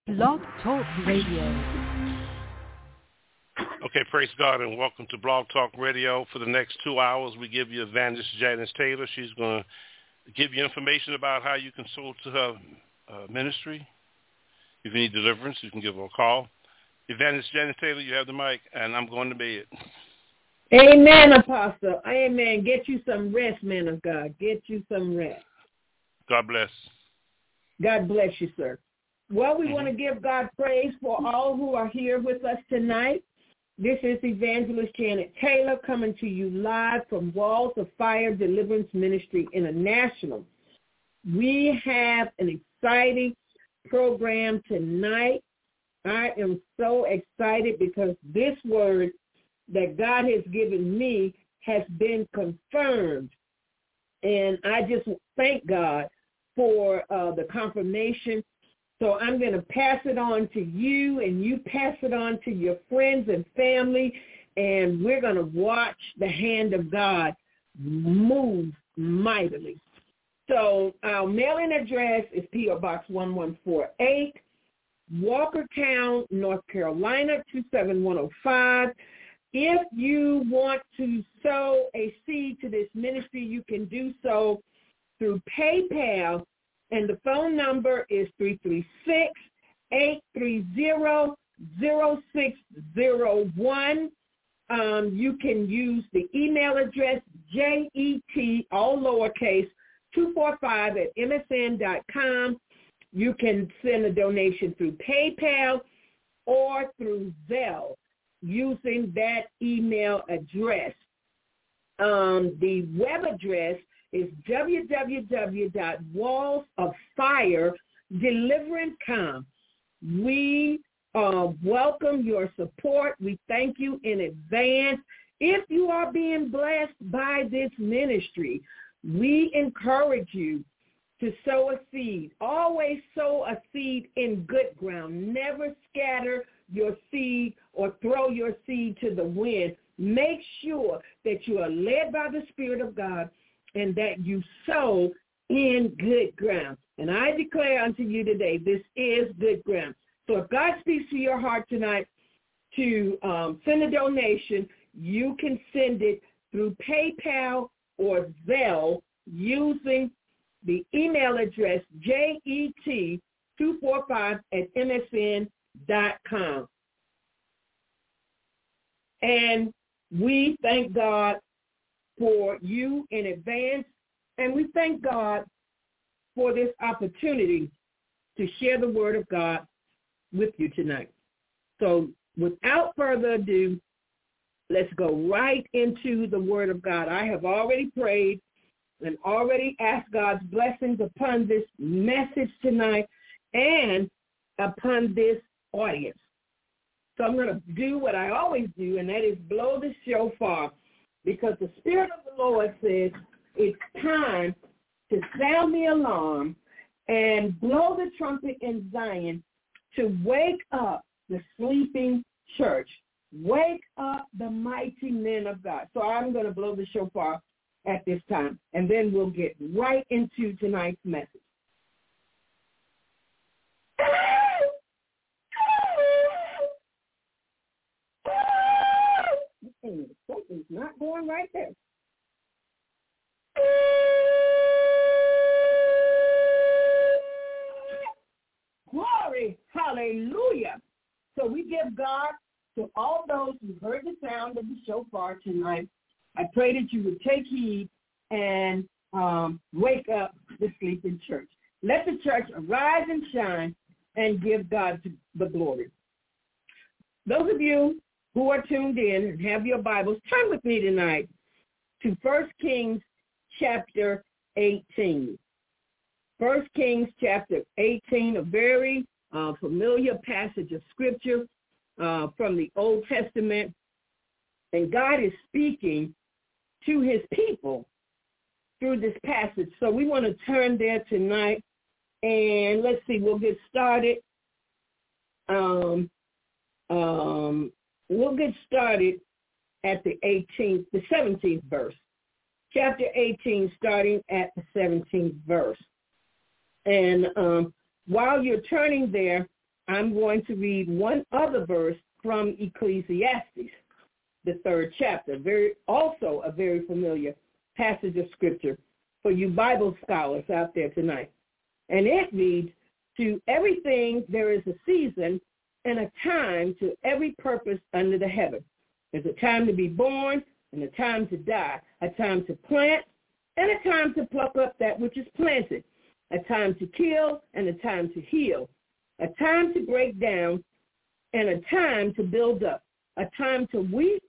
Blog Talk Radio. Okay, praise God, and welcome to Blog Talk Radio. For the next 2 hours, we give you Evangelist Janice Taylor. She's going to give you information about how you can sow to her ministry. If you need deliverance, you can give her a call. Evangelist Janice Taylor, you have the mic, and I'm going to bed. Amen, Apostle. Amen. Get you some rest, man of God. Get you some rest. God bless. God bless you, sir. Well, we want to give God praise for all who are here with us tonight. This is Evangelist Janet Taylor coming to you live from Walls of Fire Deliverance Ministry International. We have an exciting program tonight. I am so excited because this word that God has given me has been confirmed. And I just thank God for the confirmation. So I'm going to pass it on to you, and you pass it on to your friends and family, and we're going to watch the hand of God move mightily. So our mailing address is P.O. Box 1148, Walkertown, North Carolina, 27105. If you want to sow a seed to this ministry, you can do so through PayPal, and the phone number is 336-830-0601. You can use the email address, JET, all lowercase, 245@msn.com. You can send a donation through PayPal or through Zelle using that email address. The web address is www.wallsoffire.com. We welcome your support. We thank you in advance. If you are being blessed by this ministry, we encourage you to sow a seed. Always sow a seed in good ground. Never scatter your seed or throw your seed to the wind. Make sure that you are led by the Spirit of God and that you sow in good ground. And I declare unto you today, this is good ground. So if God speaks to your heart tonight to send a donation, you can send it through PayPal or Zelle using the email address JET245@msn.com. And we thank God for you in advance, and we thank God for this opportunity to share the word of God with you tonight. So without further ado, let's go right into the word of God. I have already prayed and already asked God's blessings upon this message tonight and upon this audience. So I'm going to do what I always do, and that is blow the shofar, because the Spirit of the Lord says it's time to sound the alarm and blow the trumpet in Zion to wake up the sleeping church. Wake up the mighty men of God. So I'm going to blow the shofar at this time, and then we'll get right into tonight's message. Something's not going right there. Glory, hallelujah. So we give God to all those who heard the sound of the shofar tonight. I pray that you would take heed and wake up the sleeping church. Let the church arise and shine and give God the glory. Those of you who are tuned in and have your Bibles, turn with me tonight to 1 Kings chapter 18. 1 Kings chapter 18, a very familiar passage of Scripture from the Old Testament. And God is speaking to his people through this passage. So we want to turn there tonight. And let's see, we'll get started. We'll get started at the 17th verse. Chapter 18, starting at the 17th verse. And while you're turning there, I'm going to read one other verse from Ecclesiastes, the 3rd chapter, also a very familiar passage of Scripture for you Bible scholars out there tonight. And it reads, to everything there is a season and a time to every purpose under the heaven. There's a time to be born and a time to die, a time to plant and a time to pluck up that which is planted, a time to kill and a time to heal, a time to break down and a time to build up, a time to weep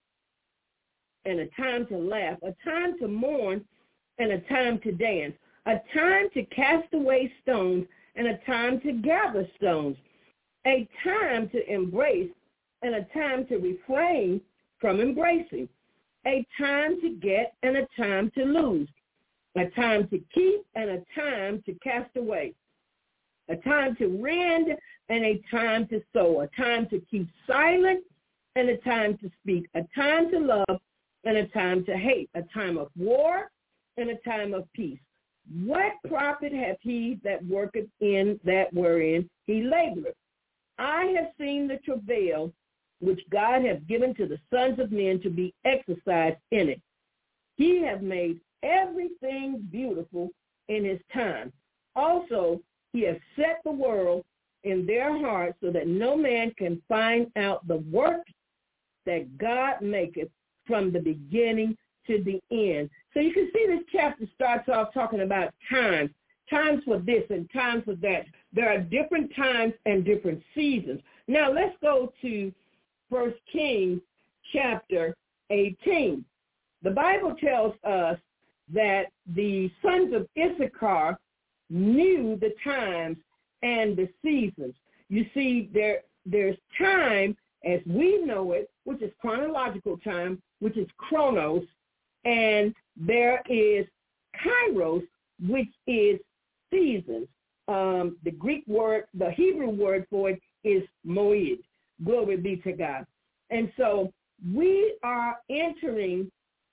and a time to laugh, a time to mourn and a time to dance, a time to cast away stones and a time to gather stones, a time to embrace and a time to refrain from embracing, a time to get and a time to lose, a time to keep and a time to cast away, a time to rend and a time to sow, a time to keep silent and a time to speak, a time to love and a time to hate, a time of war and a time of peace. What profit hath he that worketh in that wherein he laboreth? I have seen the travail which God hath given to the sons of men to be exercised in it. He hath made everything beautiful in his time. Also, he has set the world in their hearts so that no man can find out the work that God maketh from the beginning to the end. So you can see this chapter starts off talking about times for this and times for that. There are different times and different seasons. Now let's go to 1 Kings chapter 18. The Bible tells us that the sons of Issachar knew the times and the seasons. You see, there's time as we know it, which is chronological time, which is chronos, and there is kairos, which is seasons. The Greek word, the Hebrew word for it is moed. Glory be to God. And so we are entering,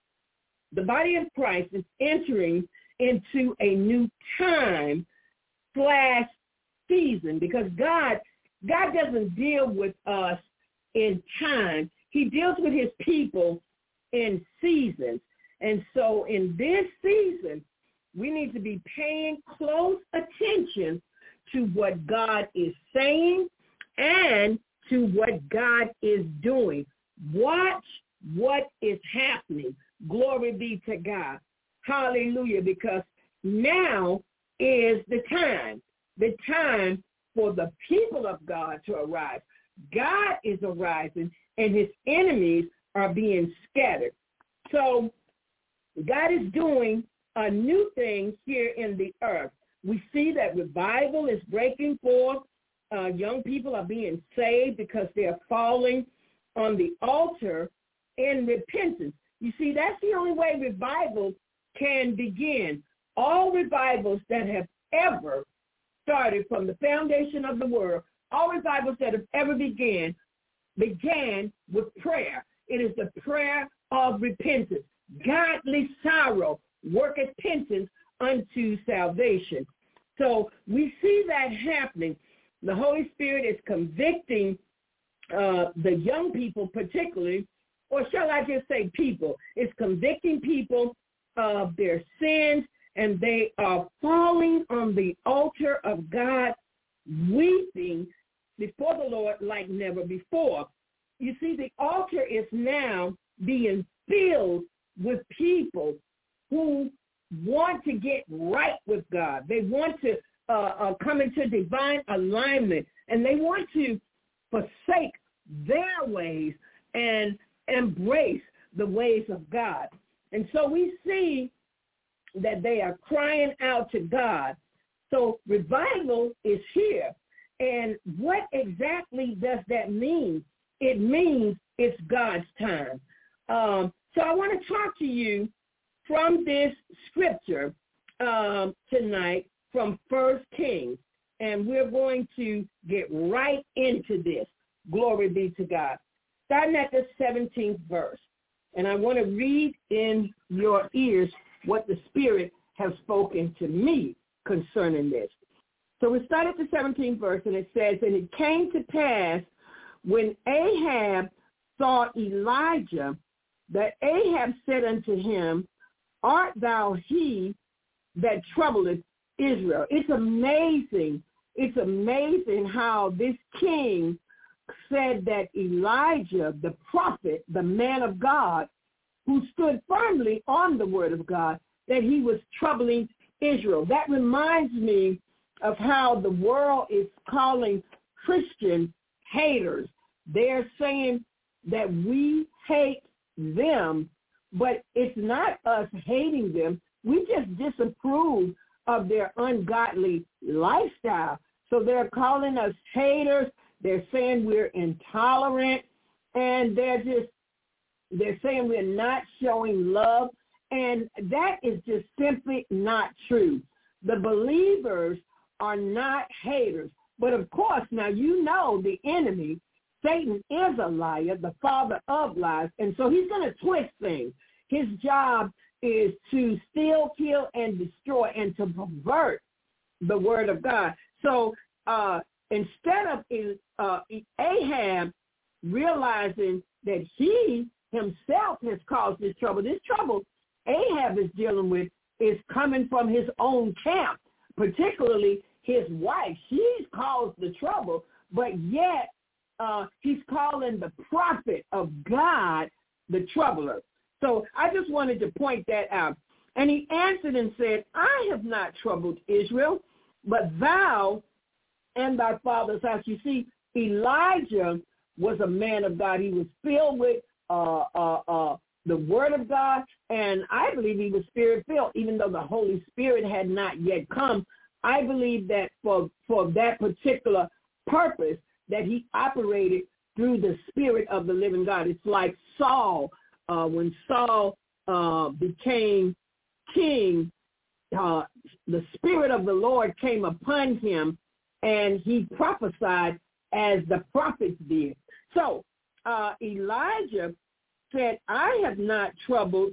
the body of Christ is entering into a new time / season, because God doesn't deal with us in time. He deals with his people in seasons. And so in this season, we need to be paying close attention to what God is saying and to what God is doing. Watch what is happening. Glory be to God. Hallelujah, because now is the time for the people of God to arise. God is arising and his enemies are being scattered. So God is doing a new thing here in the earth. We see that revival is breaking forth. Young people are being saved because they are falling on the altar in repentance. You see, that's the only way revival can begin. All revivals that have ever started from the foundation of the world, all revivals that have ever began with prayer. It is the prayer of repentance. Godly sorrow worketh penance unto salvation. So we see that happening. The Holy Spirit is convicting the young people particularly, or shall I just say people, is convicting people of their sins, and they are falling on the altar of God, weeping before the Lord like never before. You see, the altar is now being filled with people who want to get right with God. They want to come into divine alignment, and they want to forsake their ways and embrace the ways of God. And so we see that they are crying out to God. So revival is here. And what exactly does that mean? It means it's God's time. So I want to talk to you from this scripture tonight from 1 Kings, and we're going to get right into this. Glory be to God. Starting at the 17th verse, and I want to read in your ears what the Spirit has spoken to me concerning this. So we start at the 17th verse, and it says, and it came to pass when Ahab saw Elijah, that Ahab said unto him, art thou he that troubleth Israel? It's amazing. It's amazing how this king said that Elijah, the prophet, the man of God, who stood firmly on the word of God, that he was troubling Israel. That reminds me of how the world is calling Christians haters. They're saying that we hate them, but it's not us hating them. We just disapprove of their ungodly lifestyle. So they're calling us haters. They're saying we're intolerant, and they're saying we're not showing love, and that is just simply not true. The believers are not haters. But of course, now you know the enemy, Satan, is a liar, the father of lies, and so he's going to twist things. His job is to steal, kill, and destroy, and to pervert the word of God. So instead of Ahab realizing that he himself has caused this trouble Ahab is dealing with is coming from his own camp, particularly his wife. She's caused the trouble, but yet he's calling the prophet of God the troubler. So I just wanted to point that out. And he answered and said, I have not troubled Israel, but thou and thy father's house. You see, Elijah was a man of God. He was filled with the word of God, and I believe he was spirit-filled, even though the Holy Spirit had not yet come. I believe that for that particular purpose that he operated through the Spirit of the living God. It's like Saul. When Saul became king, the Spirit of the Lord came upon him, and he prophesied as the prophets did. So Elijah said, I have not troubled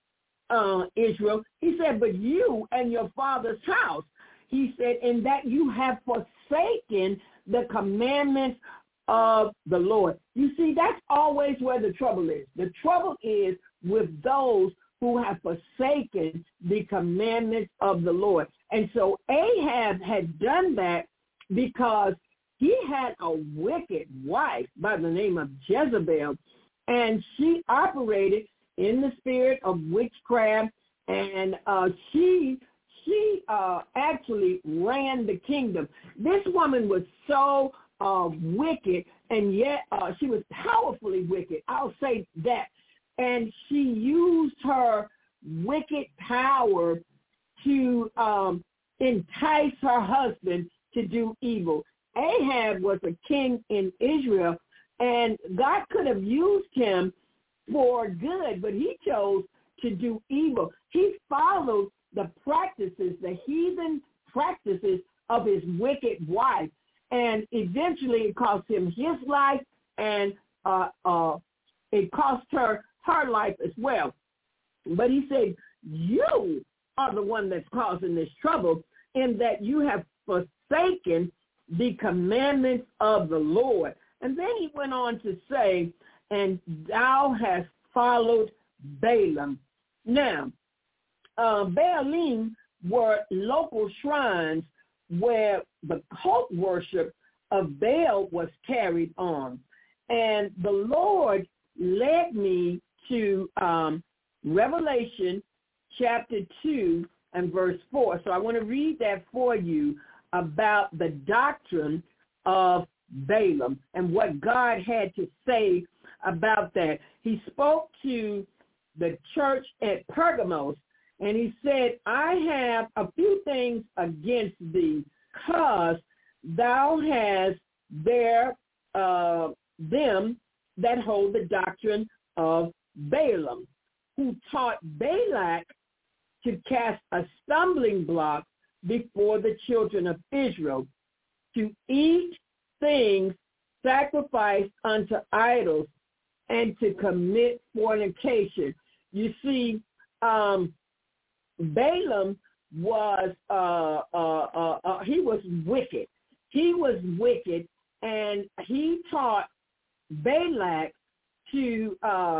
Israel. He said, but you and your father's house. He said, in that you have forsaken the commandments of the Lord. You see, that's always where the trouble is. The trouble is with those who have forsaken the commandments of the Lord. And so Ahab had done that because he had a wicked wife by the name of Jezebel, and she operated in the spirit of witchcraft, and she actually ran the kingdom. This woman was so wicked, and yet she was powerfully wicked. I'll say that. And she used her wicked power to entice her husband to do evil. Ahab was a king in Israel, and God could have used him for good, but he chose to do evil. He followed the practices, the heathen practices of his wicked wife, and eventually it cost him his life, and it cost her life as well. But he said, you are the one that's causing this trouble, in that you have forsaken the commandments of the Lord. And then he went on to say, and thou hast followed Balaam. Now, Baalim were local shrines where the cult worship of Baal was carried on. And the Lord led me to Revelation chapter 2 and verse 4. So I want to read that for you about the doctrine of Balaam and what God had to say about that. He spoke to the church at Pergamos, and he said, I have a few things against thee, because thou hast there them that hold the doctrine of Balaam, who taught Balak to cast a stumbling block before the children of Israel, to eat things sacrificed unto idols, and to commit fornication. You see, Balaam was he was wicked. He was wicked, and he taught Balak to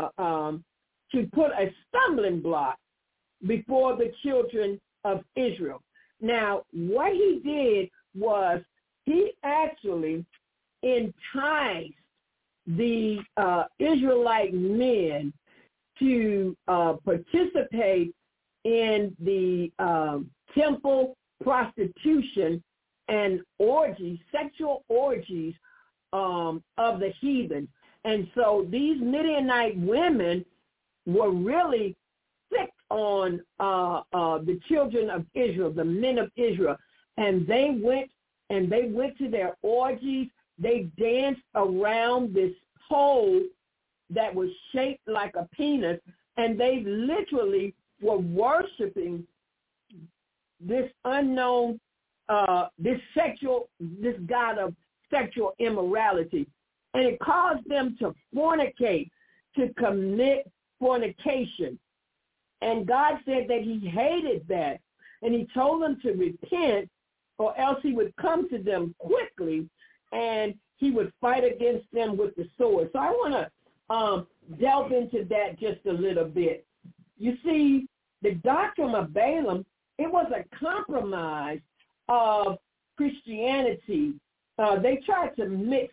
put a stumbling block before the children of Israel. Now, what he did was he actually enticed the Israelite men to participate in the temple prostitution and orgies, sexual orgies of the heathen. And so these Midianite women were really sick on the children of Israel, the men of Israel. And they went to their orgies. They danced around this pole that was shaped like a penis, and they literally were worshiping this unknown, this god of sexual immorality. And it caused them to fornicate, to commit fornication. And God said that he hated that. And he told them to repent, or else he would come to them quickly and he would fight against them with the sword. So I want to delve into that just a little bit. You see, the doctrine of Balaam, it was a compromise of Christianity. They tried to mix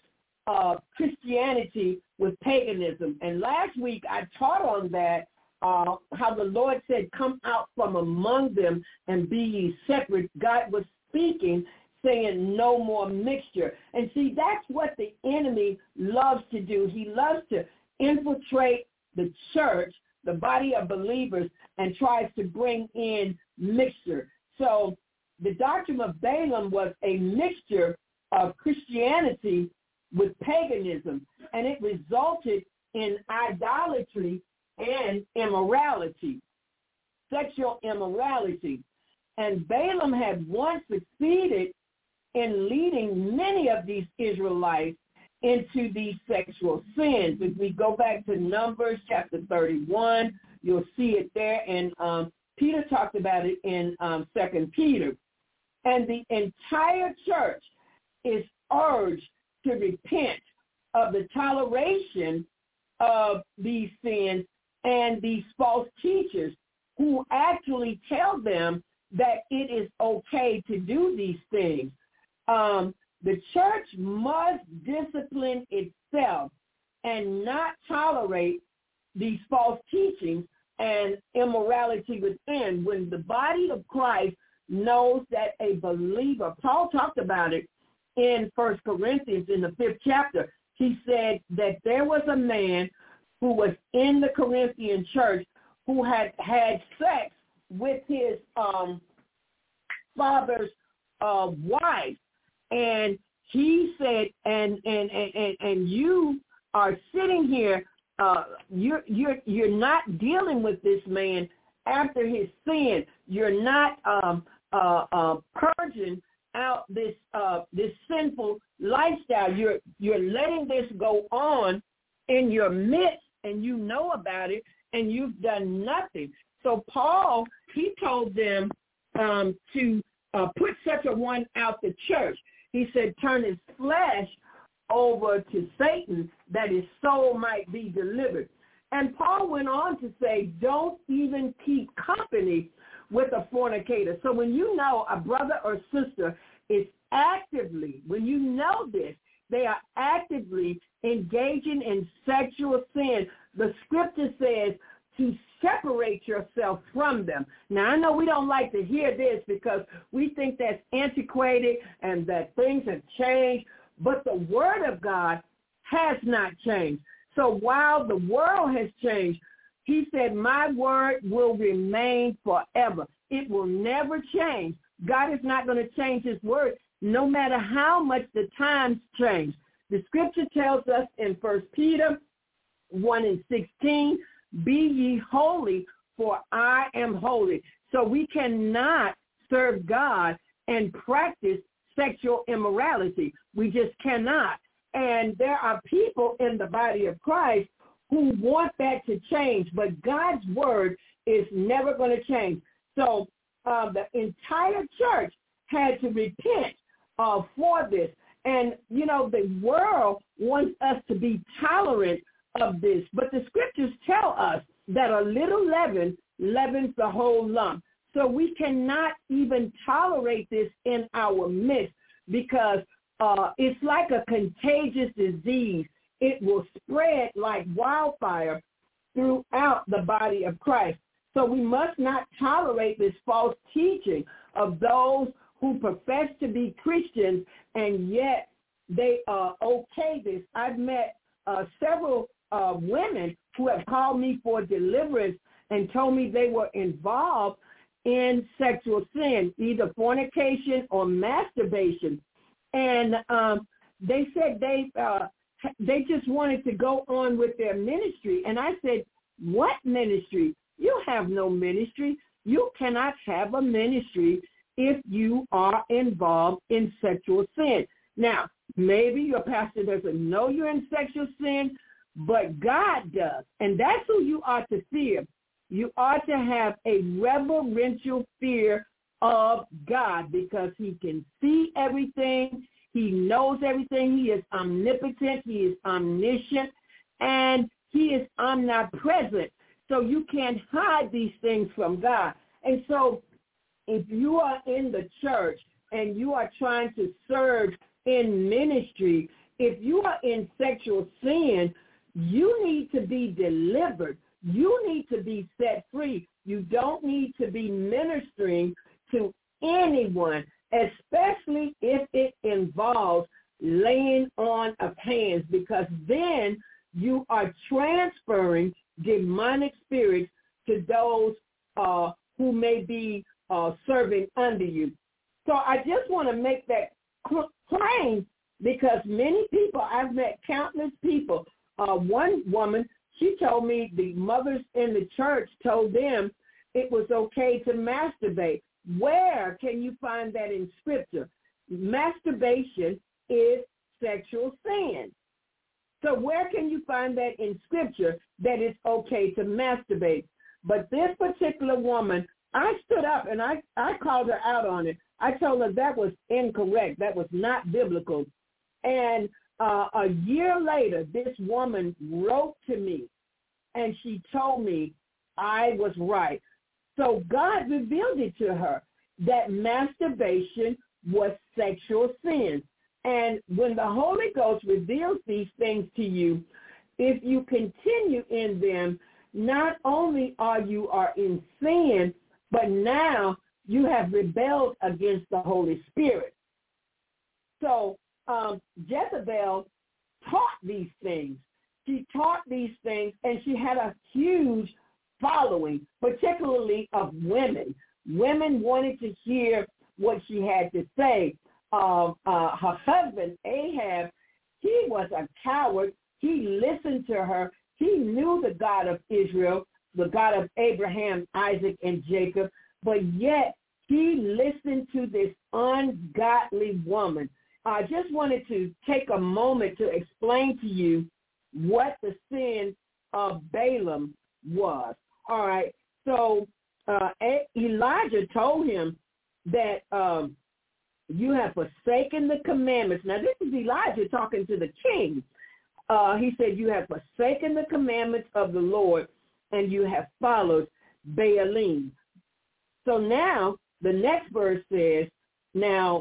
Christianity with paganism. And last week I taught on that, how the Lord said, come out from among them and be ye separate. God was speaking, saying no more mixture. And see, that's what the enemy loves to do. He loves to infiltrate the church, the body of believers, and tries to bring in mixture. So the doctrine of Balaam was a mixture of Christianity with paganism, and it resulted in idolatry and immorality, sexual immorality. And Balaam had once succeeded in leading many of these Israelites into these sexual sins. If we go back to Numbers chapter 31, you'll see it there, and Peter talked about it in 2 Peter. And the entire church is urged to repent of the toleration of these sins and these false teachers who actually tell them that it is okay to do these things. The church must discipline itself and not tolerate these false teachings and immorality within. When the body of Christ knows that a believer, Paul talked about it in 1 Corinthians in the 5th chapter. He said that there was a man who was in the Corinthian church who had had sex with his father's wife. And he said, and you are sitting here, you're not dealing with this man after his sin. You're not purging out this sinful lifestyle. You're letting this go on in your midst, and you know about it, and you've done nothing. So Paul, he told them to put such a one out the church. He said, turn his flesh over to Satan, that his soul might be delivered. And Paul went on to say, don't even keep company with a fornicator. So when you know a brother or sister is actively, when you know this, they are actively engaging in sexual sin, the scripture says to separate yourself from them. Now, I know we don't like to hear this because we think that's antiquated and that things have changed, but the word of God has not changed. So while the world has changed, he said, my word will remain forever. It will never change. God is not going to change his word no matter how much the times change. The scripture tells us in 1 Peter 1:16, be ye holy, for I am holy. So we cannot serve God and practice sexual immorality. We just cannot. And there are people in the body of Christ who want that to change, but God's word is never going to change. So the entire church had to repent for this. And, the world wants us to be tolerant of this. But the scriptures tell us that a little leaven leavens the whole lump. So we cannot even tolerate this in our midst because it's like a contagious disease. It will spread like wildfire throughout the body of Christ. So we must not tolerate this false teaching of those who profess to be Christians and yet they okay this. I've met several women who have called me for deliverance and told me they were involved in sexual sin, either fornication or masturbation. And they said they just wanted to go on with their ministry. And I said, what ministry? You have no ministry. You cannot have a ministry if you are involved in sexual sin. Now, maybe your pastor doesn't know you're in sexual sin, but God does. And that's who you ought to fear. You ought to have a reverential fear of God because he can see everything. He knows everything. He is omnipotent. He is omniscient. And he is omnipresent. So you can't hide these things from God. And so if you are in the church and you are trying to serve in ministry, if you are in sexual sin, you need to be delivered. You need to be set free. You don't need to be ministering to anyone, especially if it involves laying on of hands, because then you are transferring demonic spirits to those who may be serving under you. So I just want to make that plain because many people, I've met countless people. One woman, she told me the mothers in the church told them it was okay to masturbate. Where can you find that in Scripture? Masturbation is sexual sin. So where can you find that in Scripture that it's okay to masturbate? But this particular woman, I stood up and I called her out on it. I told her that was incorrect. That was not biblical. And a year later, this woman wrote to me, and she told me I was right. So God revealed it to her that masturbation was sexual sin. And when the Holy Ghost reveals these things to you, if you continue in them, not only are you in sin, but now you have rebelled against the Holy Spirit. So Jezebel taught these things. She taught these things, and she had a huge following, particularly of women. Women wanted to hear what she had to say. Her husband, Ahab, he was a coward. He listened to her. He knew the God of Israel, the God of Abraham, Isaac, and Jacob, but yet he listened to this ungodly woman. I just wanted to take a moment to explain to you what the sin of Balaam was. All right, so Elijah told him that you have forsaken the commandments. Now, this is Elijah talking to the king. He said, you have forsaken the commandments of the Lord, and you have followed Baalim. So now, the next verse says, now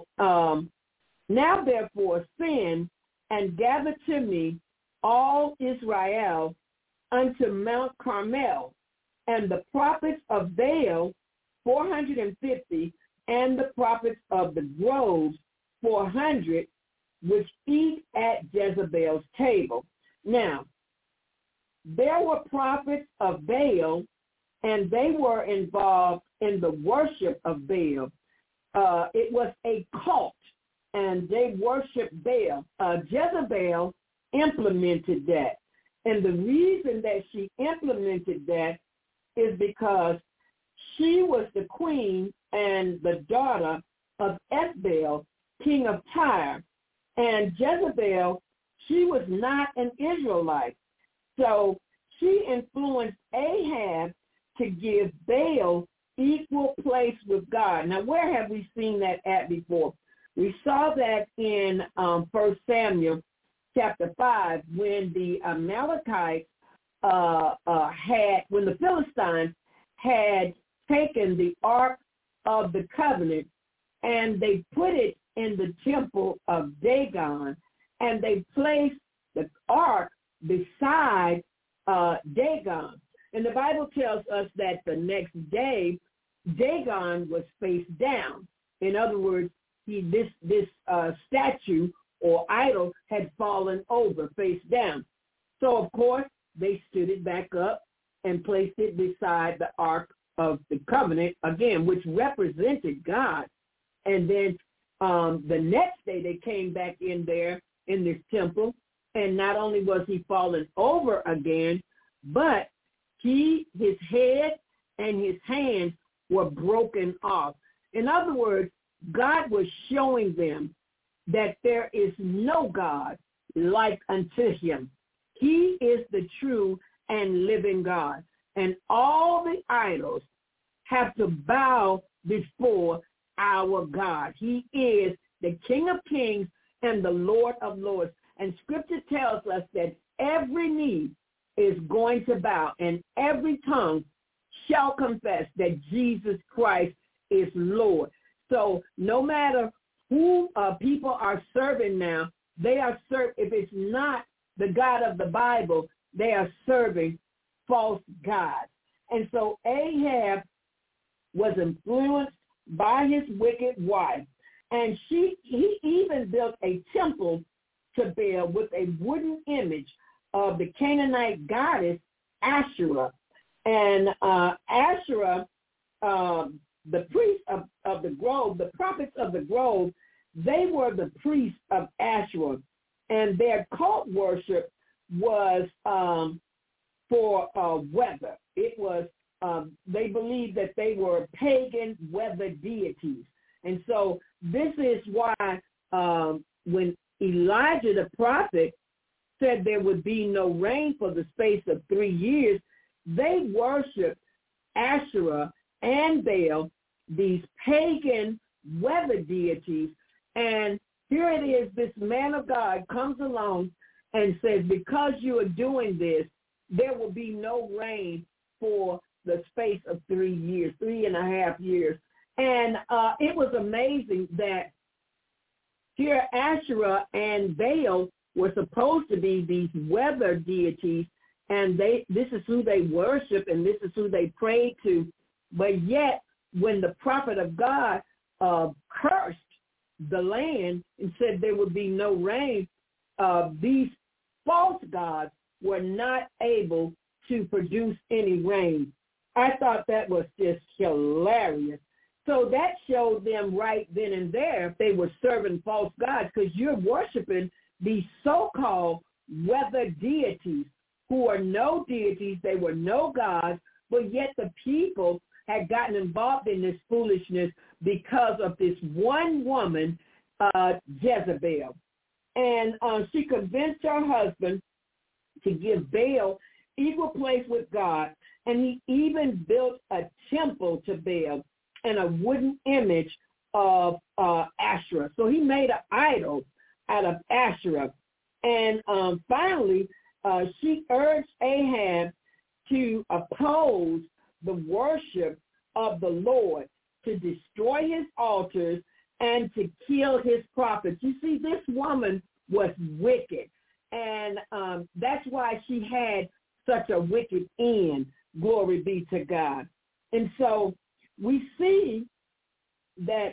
therefore sin, and gather to me all Israel unto Mount Carmel, and the prophets of Baal 450, and the prophets of the groves 400, which eat at Jezebel's table. Now, there were prophets of Baal, and they were involved in the worship of Baal. It was a cult, and they worshiped Baal. Jezebel implemented that. And the reason that she implemented that is because she was the queen and the daughter of Ethbaal, king of Tyre. And Jezebel, she was not an Israelite. So she influenced Ahab to give Baal equal place with God. Now, where have we seen that at before? We saw that in 1 Samuel chapter 5 when the Amalekites when the Philistines had taken the Ark of the Covenant and they put it in the temple of Dagon, and they placed the Ark beside Dagon. And the Bible tells us that the next day, Dagon was face down. In other words, this statue or idol had fallen over face down. So, of course, they stood it back up and placed it beside the Ark of the Covenant, again, which represented God. And then the next day they came back in there in this temple, and not only was he fallen over again, but his head and his hands were broken off. In other words, God was showing them that there is no God like unto him. He is the true and living God. And all the idols have to bow before our God. He is the King of Kings and the Lord of Lords. And Scripture tells us that every knee is going to bow and every tongue shall confess that Jesus Christ is Lord. So no matter who people are serving now, they are if it's not the God of the Bible, they are serving false gods. And so Ahab was influenced by his wicked wife, and he even built a temple to Baal with a wooden image of the Canaanite goddess Asherah. And Asherah, the priests of the grove, the prophets of the grove, they were the priests of Asherah, and their cult worship was for weather. It was they believed that they were pagan weather deities. And so this is why when Elijah the prophet said there would be no rain for the space of 3 years, they worshiped Asherah and Baal, these pagan weather deities. And here it is, this man of God comes along and says, because you are doing this, there will be no rain for the space of 3 years, 3.5 years. And it was amazing that here Asherah and Baal were supposed to be these weather deities, and this is who they worship and this is who they pray to. But yet, when the prophet of God cursed the land and said there would be no rain, these false gods were not able to produce any rain. I thought that was just hilarious. So that showed them right then and there they were serving false gods, because you're worshiping these so-called weather deities who are no deities. They were no gods, but yet the people had gotten involved in this foolishness because of this one woman, Jezebel. And she convinced her husband to give Baal equal place with God, and he even built a temple to Baal and a wooden image of Asherah. So he made an idol out of Asherah. And finally, she urged Ahab to oppose the worship of the Lord, to destroy his altars, and to kill his prophets. You see, this woman was wicked, and that's why she had such a wicked end. Glory be to God. And so we see that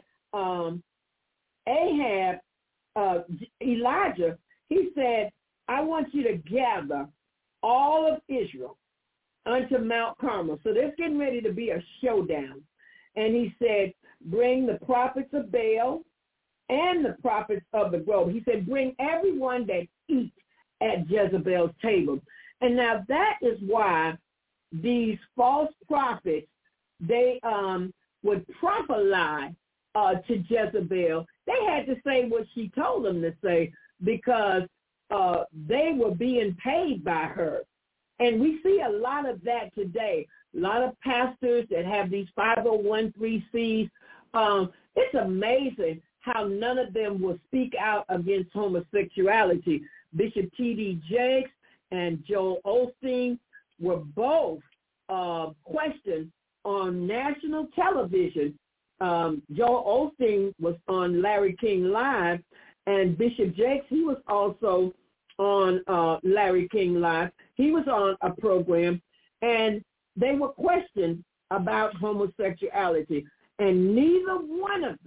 Ahab, Elijah, he said, I want you to gather all of Israel unto Mount Carmel. So there's getting ready to be a showdown. And he said, bring the prophets of Baal and the prophets of the grove. He said, bring everyone that eats at Jezebel's table. And now that is why these false prophets, they would prophesy to Jezebel. They had to say what she told them to say, because they were being paid by her. And we see a lot of that today. A lot of pastors that have these 501(c)(3)s. It's amazing how none of them will speak out against homosexuality. Bishop T.D. Jakes and Joel Osteen were both questioned on national television. Joel Osteen was on Larry King Live, and Bishop Jakes, he was also on Larry King Live. He was on a program, and they were questioned about homosexuality, and neither one of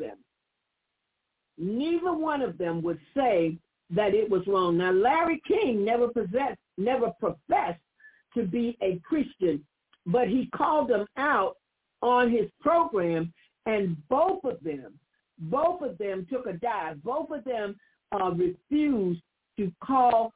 them would say that it was wrong. Now, Larry King never professed to be a Christian, but he called them out on his program, and both of them took a dive. Both of them refused to call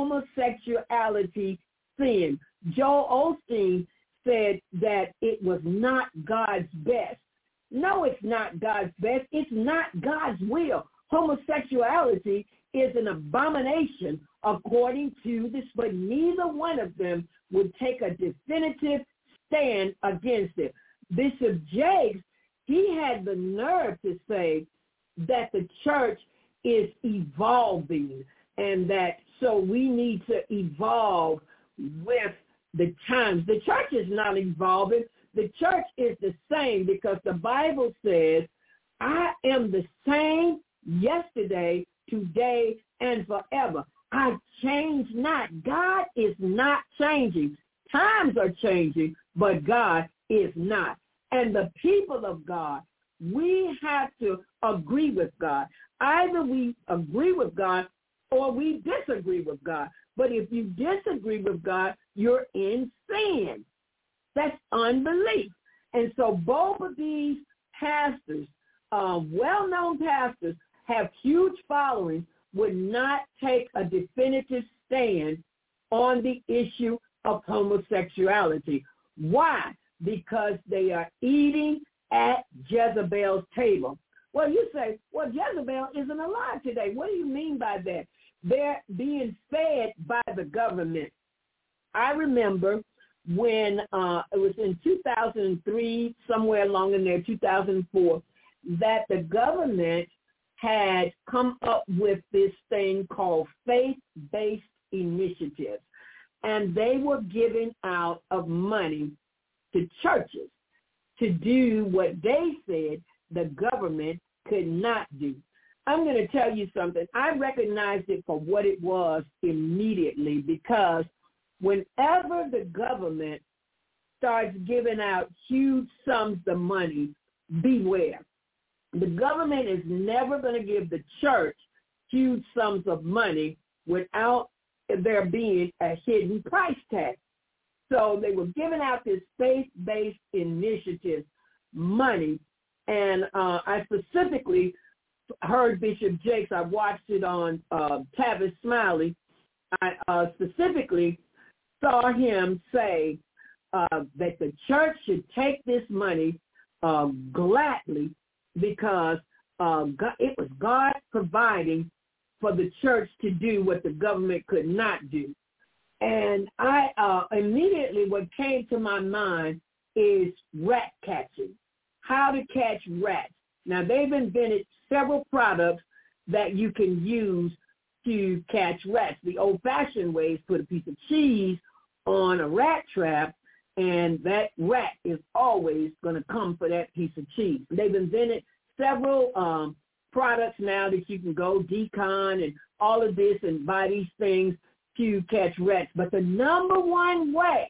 homosexuality sin. Joel Osteen said that it was not God's best. No, it's not God's best. It's not God's will. Homosexuality is an abomination according to this, but neither one of them would take a definitive stand against it. Bishop Jakes, he had the nerve to say that the church is evolving, and that so we need to evolve with the times. The church is not evolving. The church is the same, because the Bible says, I am the same yesterday, today, and forever. I change not. God is not changing. Times are changing, but God is not. And the people of God, we have to agree with God. Either we agree with God or we disagree with God. But if you disagree with God, you're in sin. That's unbelief. And so both of these pastors, well-known pastors, have huge followings, would not take a definitive stand on the issue of homosexuality. Why? Because they are eating at Jezebel's table. Well, you say, well, Jezebel isn't alive today. What do you mean by that? They're being fed by the government. I remember when it was in 2003, somewhere along in there, 2004, that the government had come up with this thing called faith-based initiatives. And they were giving out of money to churches to do what they said the government could not do. I'm going to tell you something. I recognized it for what it was immediately, because whenever the government starts giving out huge sums of money, beware. The government is never going to give the church huge sums of money without there being a hidden price tag. So they were giving out this faith-based initiative money, and I specifically heard Bishop Jakes. I watched it on Tavis Smiley. I specifically saw him say that the church should take this money gladly, because it was God providing for the church to do what the government could not do. And I immediately, what came to my mind is rat catching, how to catch rats. Now, they've invented several products that you can use to catch rats. The old-fashioned way is put a piece of cheese on a rat trap, and that rat is always going to come for that piece of cheese. They've invented several products now that you can go decon and all of this and buy these things to catch rats. But the number one way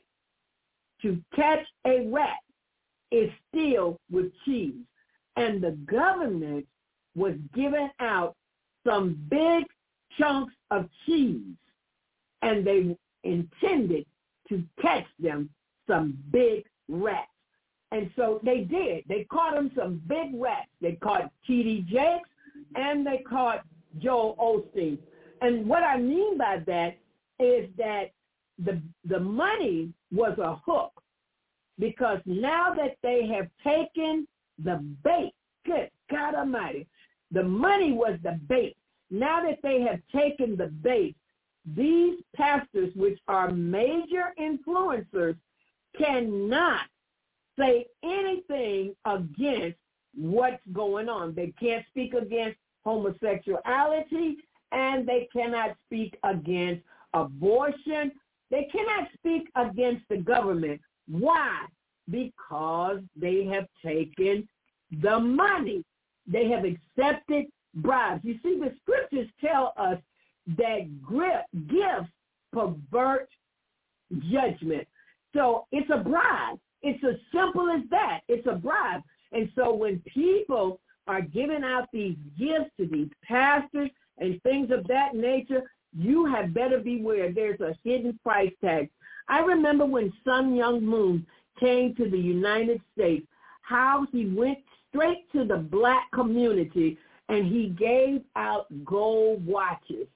to catch a rat is still with cheese. And the government was giving out some big chunks of cheese, and they intended to catch them some big rats. And so they did. They caught them some big rats. They caught T.D. Jakes, and they caught Joel Osteen. And what I mean by that is that the money was a hook, because now that they have taken the bait, good God Almighty, the money was the bait. Now that they have taken the bait, these pastors, which are major influencers, cannot say anything against what's going on. They can't speak against homosexuality, and they cannot speak against abortion. They cannot speak against the government. Why? Because they have taken the money. They have accepted bribes. You see, the scriptures tell us that gifts pervert judgment. So it's a bribe. It's as simple as that. It's a bribe. And so when people are giving out these gifts to these pastors and things of that nature, you had better beware. There's a hidden price tag. I remember when Sun Myung Moon came to the United States, how he went straight to the black community and he gave out gold watches.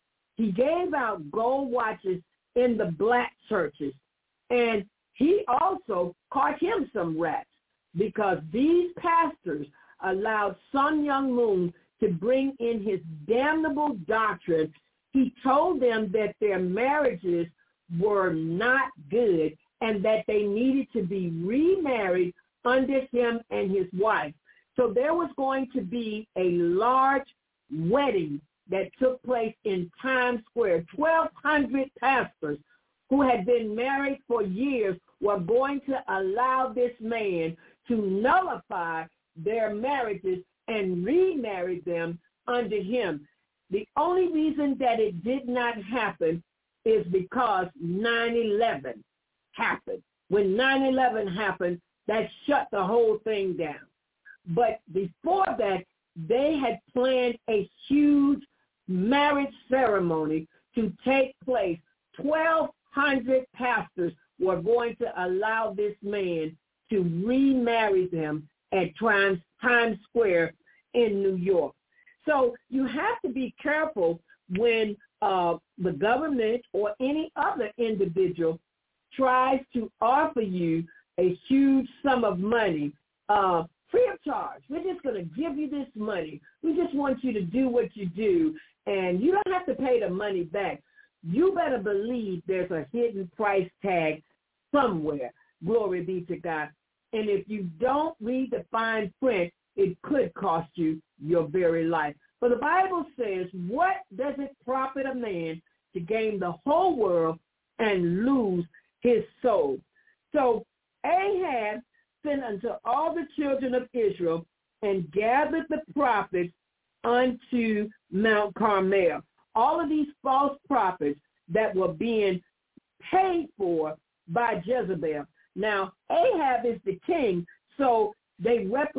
He gave out gold watches in the black churches. And he also caught him some rats because these pastors allowed Sun Myung Moon to bring in his damnable doctrine. He told them that their marriages were not good and that they needed to be remarried under him and his wife. So there was going to be a large wedding that took place in Times Square. 1,200 pastors who had been married for years were going to allow this man to nullify their marriages and remarry them under him. The only reason that it did not happen is because 9/11 happened. When 9/11 happened, that shut the whole thing down. But before that, they had planned a huge marriage ceremony to take place. 1,200 pastors were going to allow this man to remarry them at Times Square in New York. So you have to be careful when the government or any other individual tries to offer you a huge sum of money free of charge. We're just going to give you this money. We just want you to do what you do, and you don't have to pay the money back. You better believe there's a hidden price tag somewhere. Glory be to God. And if you don't read the fine print, it could cost you your very life. For the Bible says, what does it profit a man to gain the whole world and lose his soul? So Ahab sent unto all the children of Israel and gathered the prophets unto Mount Carmel. All of these false prophets that were being paid for by Jezebel. Now, Ahab is the king, so they are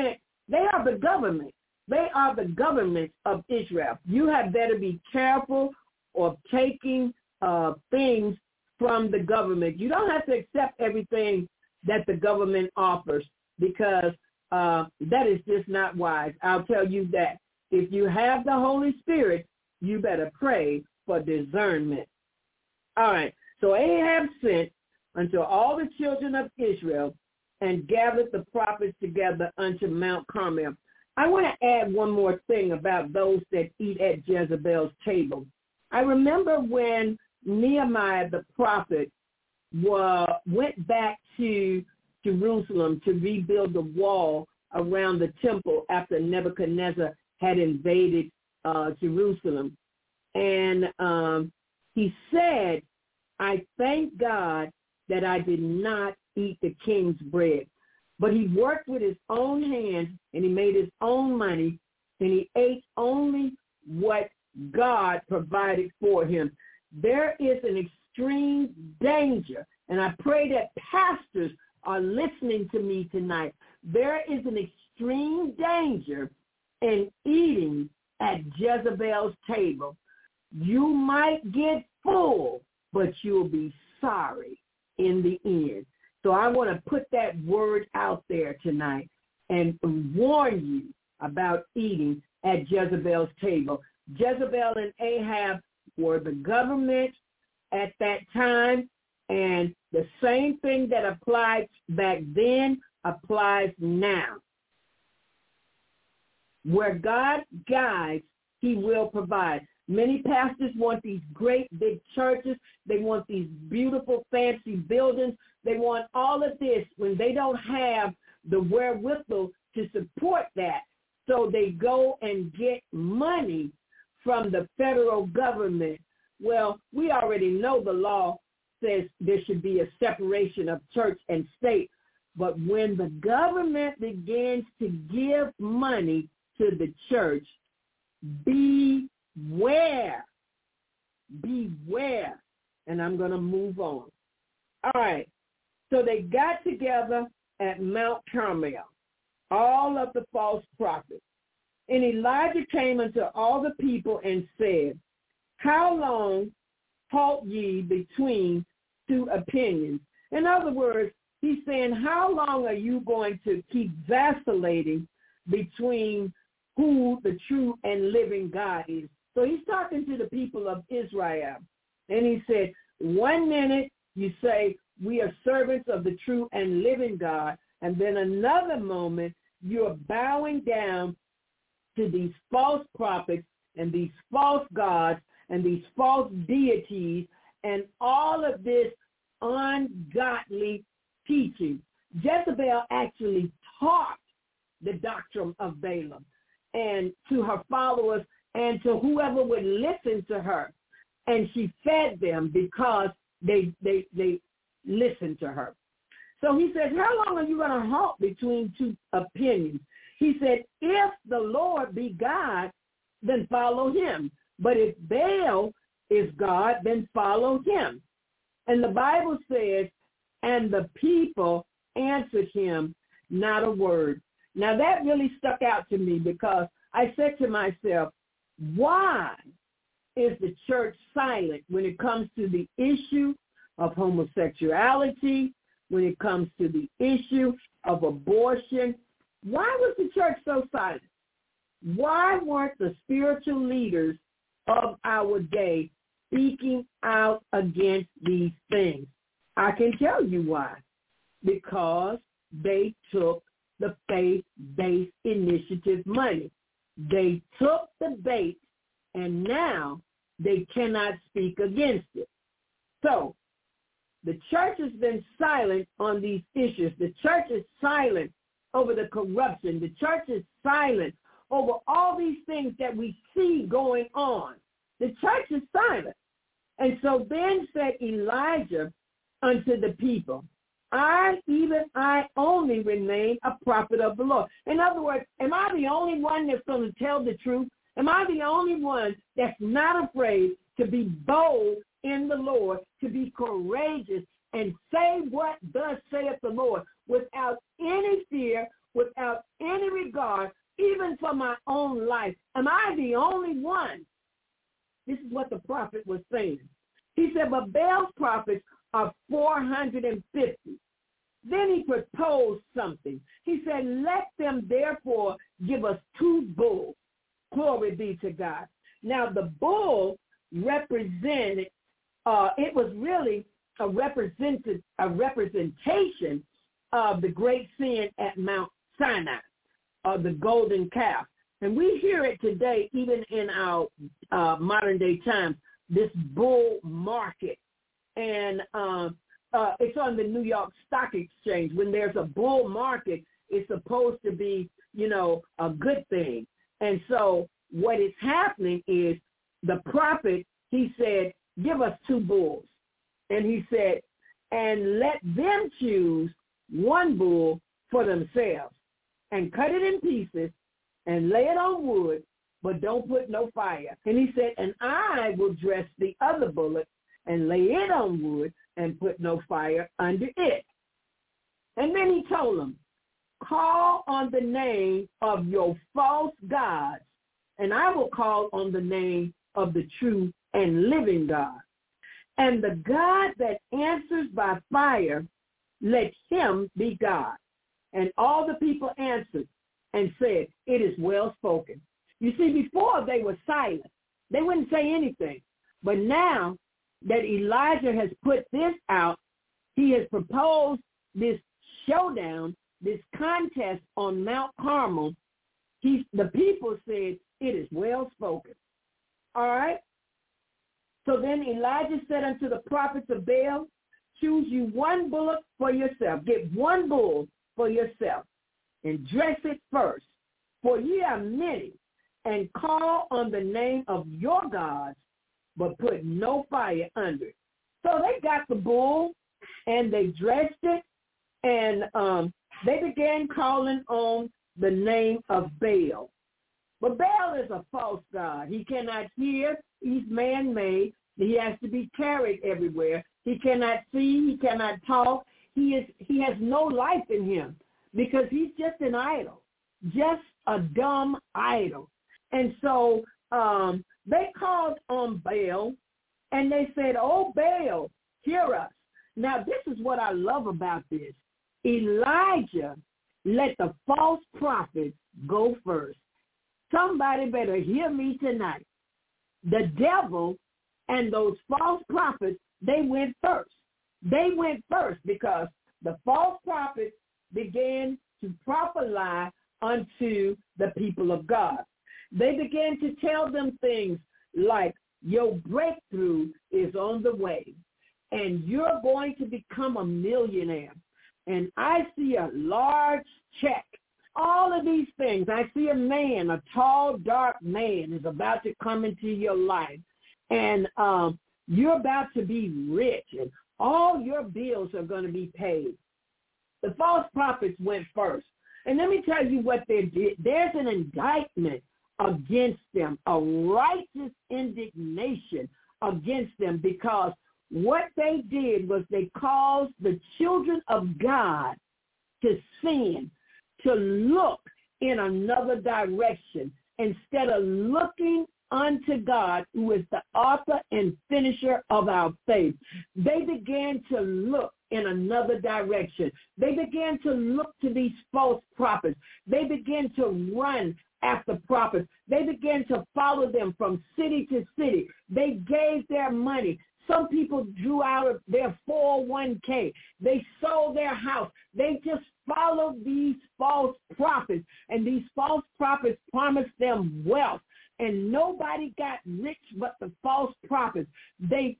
the government. They are the government of Israel. You had better be careful of taking things from the government. You don't have to accept everything that the government offers because that is just not wise. I'll tell you that. If you have the Holy Spirit, you better pray for discernment. All right. So Ahab sent unto all the children of Israel and gathered the prophets together unto Mount Carmel. I want to add one more thing about those that eat at Jezebel's table. I remember when Nehemiah the prophet went back to Jerusalem to rebuild the wall around the temple after Nebuchadnezzar had invaded Jerusalem. And he said, I thank God that I did not eat the king's bread. But he worked with his own hands, and he made his own money, and he ate only what God provided for him. There is an extreme danger, and I pray that pastors are listening to me tonight. There is an extreme danger in eating at Jezebel's table. You might get full, but you'll be sorry in the end. So I want to put that word out there tonight and warn you about eating at Jezebel's table. Jezebel and Ahab were the government at that time, and the same thing that applied back then applies now. Where God guides, he will provide. Many pastors want these great big churches. They want these beautiful fancy buildings. They want all of this when they don't have the wherewithal to support that. So they go and get money from the federal government. Well, we already know the law says there should be a separation of church and state. But when the government begins to give money to the church, beware. Beware. And I'm going to move on. All right. So they got together at Mount Carmel, all of the false prophets. And Elijah came unto all the people and said, how long halt ye between two opinions? In other words, he's saying, how long are you going to keep vacillating between who the true and living God is? So he's talking to the people of Israel. And he said, 1 minute you say, we are servants of the true and living God. And then another moment, you're bowing down to these false prophets and these false gods and these false deities and all of this ungodly teaching. Jezebel actually taught the doctrine of Balaam and to her followers and to whoever would listen to her. And she fed them because they listened to her. So he says, how long are you going to halt between two opinions? He said, if the Lord be God, then follow him. But if Baal is God, then follow him. And the Bible says, and the people answered him not a word. Now that really stuck out to me because I said to myself, why is the church silent when it comes to the issue of homosexuality, when it comes to the issue of abortion? Why was the church so silent? Why weren't the spiritual leaders of our day speaking out against these things? I can tell you why. Because they took the faith-based initiative money. They took the bait, and now they cannot speak against it. So the church has been silent on these issues. The church is silent over the corruption. The church is silent over all these things that we see going on. The church is silent. And so then said Elijah unto the people, I only remain a prophet of the Lord. In other words, am I the only one that's going to tell the truth? Am I the only one that's not afraid to be bold in the Lord, to be courageous and say what thus saith the Lord without any fear, without any regard, even for my own life? Am I the only one? This is what the prophet was saying. He said, but Baal's prophets are 450. Then he proposed something. He said, let them therefore give us 2 bulls. Glory be to God. Now the bull represented, it was really a representation of the great sin at Mount Sinai, the golden calf. And we hear it today, even in our modern day times, this bull market. And it's on the New York Stock Exchange. When there's a bull market, it's supposed to be, a good thing. And so what is happening is the prophet, he said, give us 2 bulls. And he said, and let them choose 1 bull for themselves and cut it in pieces and lay it on wood, but don't put no fire. And he said, and I will dress the other bullock and lay it on wood and put no fire under it. And then he told them, call on the name of your false gods, and I will call on the name of the true and living God. And the God that answers by fire, let him be God. And all the people answered and said, it is well spoken. You see, before they were silent. They wouldn't say anything. But now that Elijah has put this out, he has proposed this showdown, this contest on Mount Carmel. The people said, it is well spoken. All right? So then Elijah said unto the prophets of Baal, choose you one bullock for yourself. Get one bull for yourself and dress it first. For ye are many, and call on the name of your gods, but put no fire under it. So they got the bull, and they dressed it, and they began calling on the name of Baal. But Baal is a false god. He cannot hear. He's man-made. He has to be carried everywhere. He cannot see. He cannot talk. He has no life in him because he's just an idol, just a dumb idol. And so they called on Baal, and they said, oh, Baal, hear us. Now, this is what I love about this. Elijah let the false prophet go first. Somebody better hear me tonight. The devil and those false prophets, they went first. They went first because the false prophets began to prophesy unto the people of God. They began to tell them things like, your breakthrough is on the way, and you're going to become a millionaire. And I see a large check. All of these things. I see a man, a tall, dark man is about to come into your life. And you're about to be rich, and all your bills are going to be paid. The false prophets went first. And let me tell you what they did. There's an indictment against them, a righteous indignation against them, because what they did was they caused the children of God to sin, to look in another direction instead of looking unto God, who is the author and finisher of our faith. They began to look in another direction. They began to look to these false prophets. They began to run after prophets. They began to follow them from city to city. They gave their money. Some people drew out of their 401k. They sold their house. They just followed these false prophets, and these false prophets promised them wealth. And nobody got rich but the false prophets. They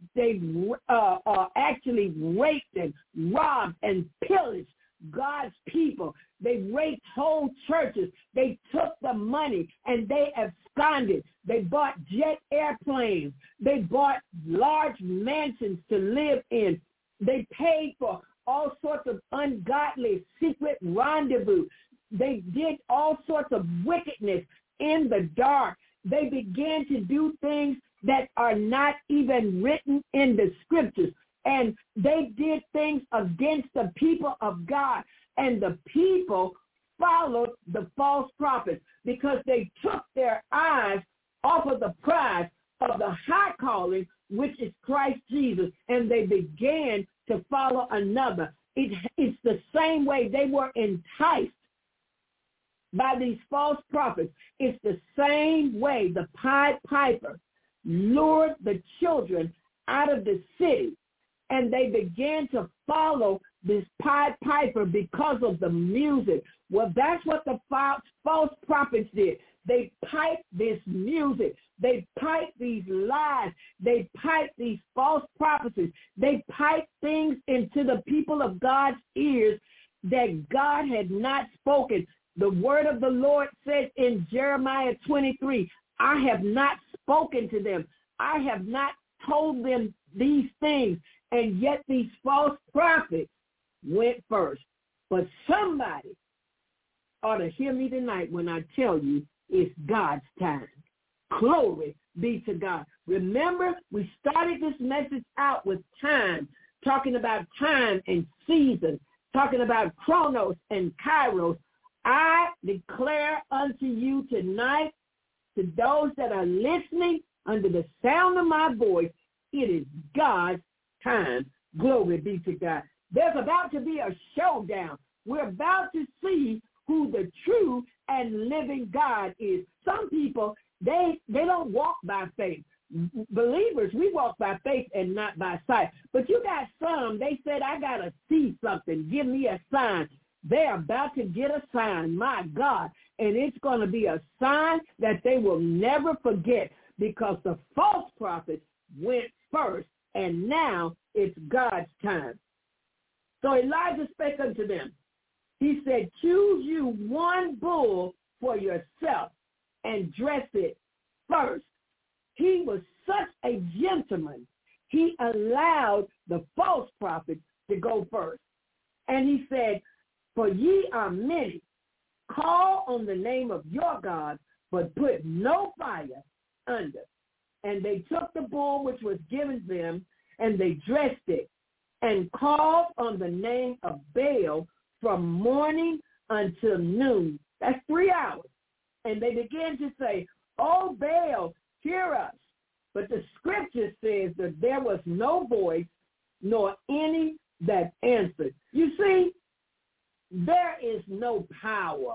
actually raped and robbed and pillaged God's people. They raped whole churches. They took the money and they absconded. They bought jet airplanes. They bought large mansions to live in. They paid for all sorts of ungodly secret rendezvous. They did all sorts of wickedness in the dark. They began to do things that are not even written in the scriptures. And they did things against the people of God. And the people followed the false prophets because they took their eyes off of the prize of the high calling, which is Christ Jesus, and they began to follow another. It's the same way they were enticed by these false prophets. It's the same way the Pied Piper lured the children out of the city, and they began to follow this Pied Piper because of the music. Well, that's what the false prophets did. They piped this music. They piped these lies. They piped these false prophecies. They piped things into the people of God's ears that God had not spoken. The word of the Lord says in Jeremiah 23, I have not spoken to them. I have not told them these things. And yet these false prophets went first. But somebody ought to hear me tonight when I tell you it's God's time. Glory be to God. Remember, we started this message out with time, talking about time and season, talking about chronos and kairos. I declare unto you tonight, to those that are listening under the sound of my voice, it is God's time. Glory be to God. There's about to be a showdown. We're about to see who the true and living God is. Some people, they don't walk by faith. Believers, we walk by faith and not by sight. But you got some, they said, I got to see something. Give me a sign. They're about to get a sign, my God. And it's going to be a sign that they will never forget. because the false prophets went first, and now it's God's time. So Elijah spake unto them. He said, choose you one bull for yourself and dress it first. He was such a gentleman. He allowed the false prophets to go first. And he said, for ye are many. Call on the name of your God, but put no fire under. And they took the bull which was given them, and they dressed it, and called on the name of Baal from morning until noon. That's 3 hours. And they began to say, oh, Baal, hear us. But the scripture says that there was no voice, nor any that answered. You see, there is no power.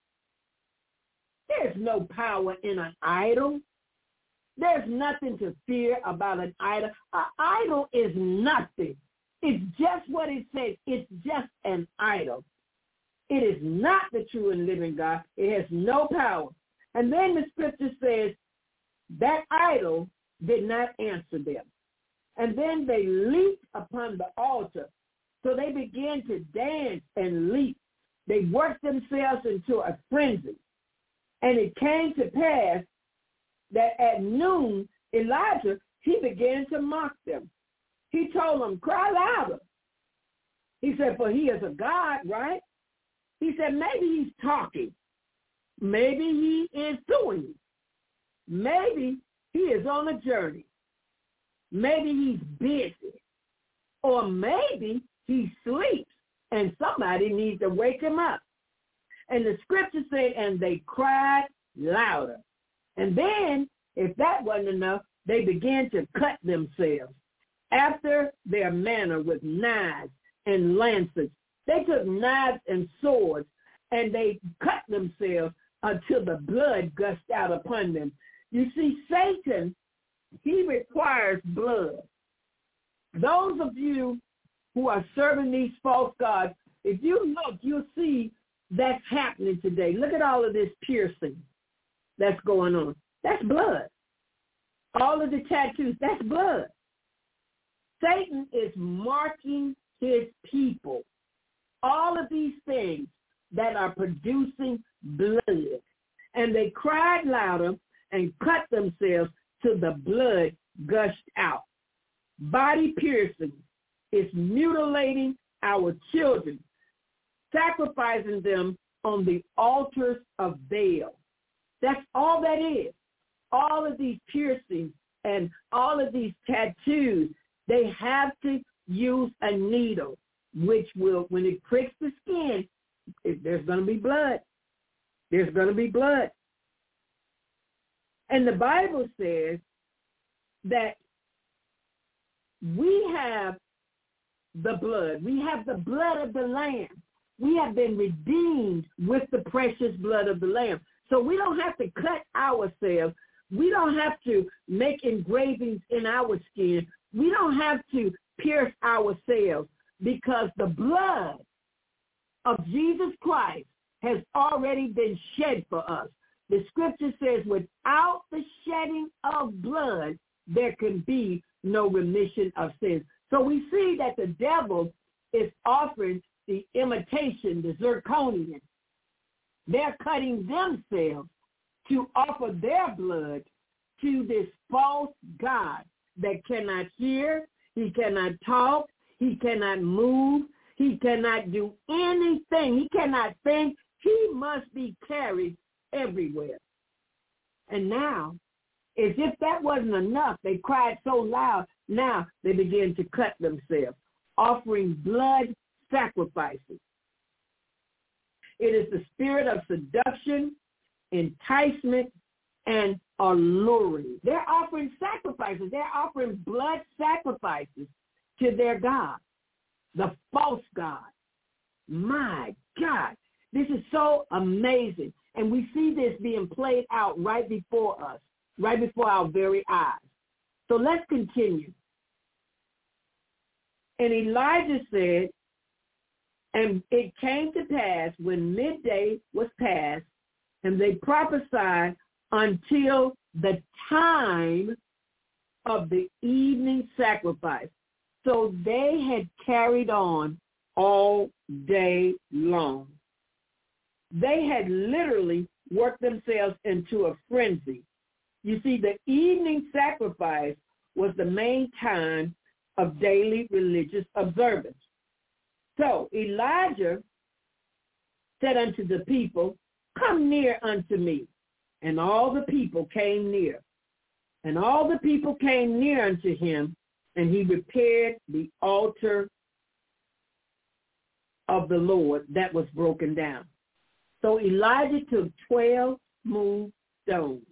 There's no power in an idol. There's nothing to fear about an idol. An idol is nothing. It's just what it says. It's just an idol. It is not the true and living God. It has no power. And then the scripture says that idol did not answer them. And then they leaped upon the altar. So they began to dance and leap. They worked themselves into a frenzy. And it came to pass that at noon, Elijah, he began to mock them. He told them, cry louder. He said, for he is a God, right? He said, maybe he's talking. Maybe he is doing. Maybe he is on a journey. Maybe he's busy. Or maybe he sleeps and somebody needs to wake him up. And the scripture said, and they cried louder. And then, if that wasn't enough, they began to cut themselves after their manner with knives and lances. They took knives and swords, and they cut themselves until the blood gushed out upon them. You see, Satan, he requires blood. Those of you who are serving these false gods, if you look, you'll see that's happening today. Look at all of this piercing that's going on. That's blood. All of the tattoos, that's blood. Satan is marking his people. All of these things that are producing blood. And they cried louder and cut themselves till the blood gushed out. Body piercing is mutilating our children, sacrificing them on the altars of Baal. That's all that is. All of these piercings and all of these tattoos, they have to use a needle, which will, when it pricks the skin, there's going to be blood. There's going to be blood. And the Bible says that we have the blood. We have the blood of the Lamb. We have been redeemed with the precious blood of the Lamb. So we don't have to cut ourselves. We don't have to make engravings in our skin. We don't have to pierce ourselves because the blood of Jesus Christ has already been shed for us. The scripture says without the shedding of blood, there can be no remission of sins. So we see that the devil is offering the imitation, the zirconian. They're cutting themselves to offer their blood to this false God that cannot hear, he cannot talk, he cannot move, he cannot do anything, he cannot think, he must be carried everywhere. And now, as if that wasn't enough, they cried so loud, now they begin to cut themselves, offering blood sacrifices. It is the spirit of seduction, enticement, and alluring. They're offering sacrifices. They're offering blood sacrifices to their God, the false God. My God, this is so amazing. And we see this being played out right before us, right before our very eyes. So let's continue. And Elijah said, and it came to pass when midday was past, and they prophesied until the time of the evening sacrifice. So they had carried on all day long. They had literally worked themselves into a frenzy. You see, the evening sacrifice was the main time of daily religious observance. So Elijah said unto the people, come near unto me. And all the people came near. And all the people came near unto him, and he repaired the altar of the Lord that was broken down. So Elijah took 12 smooth stones,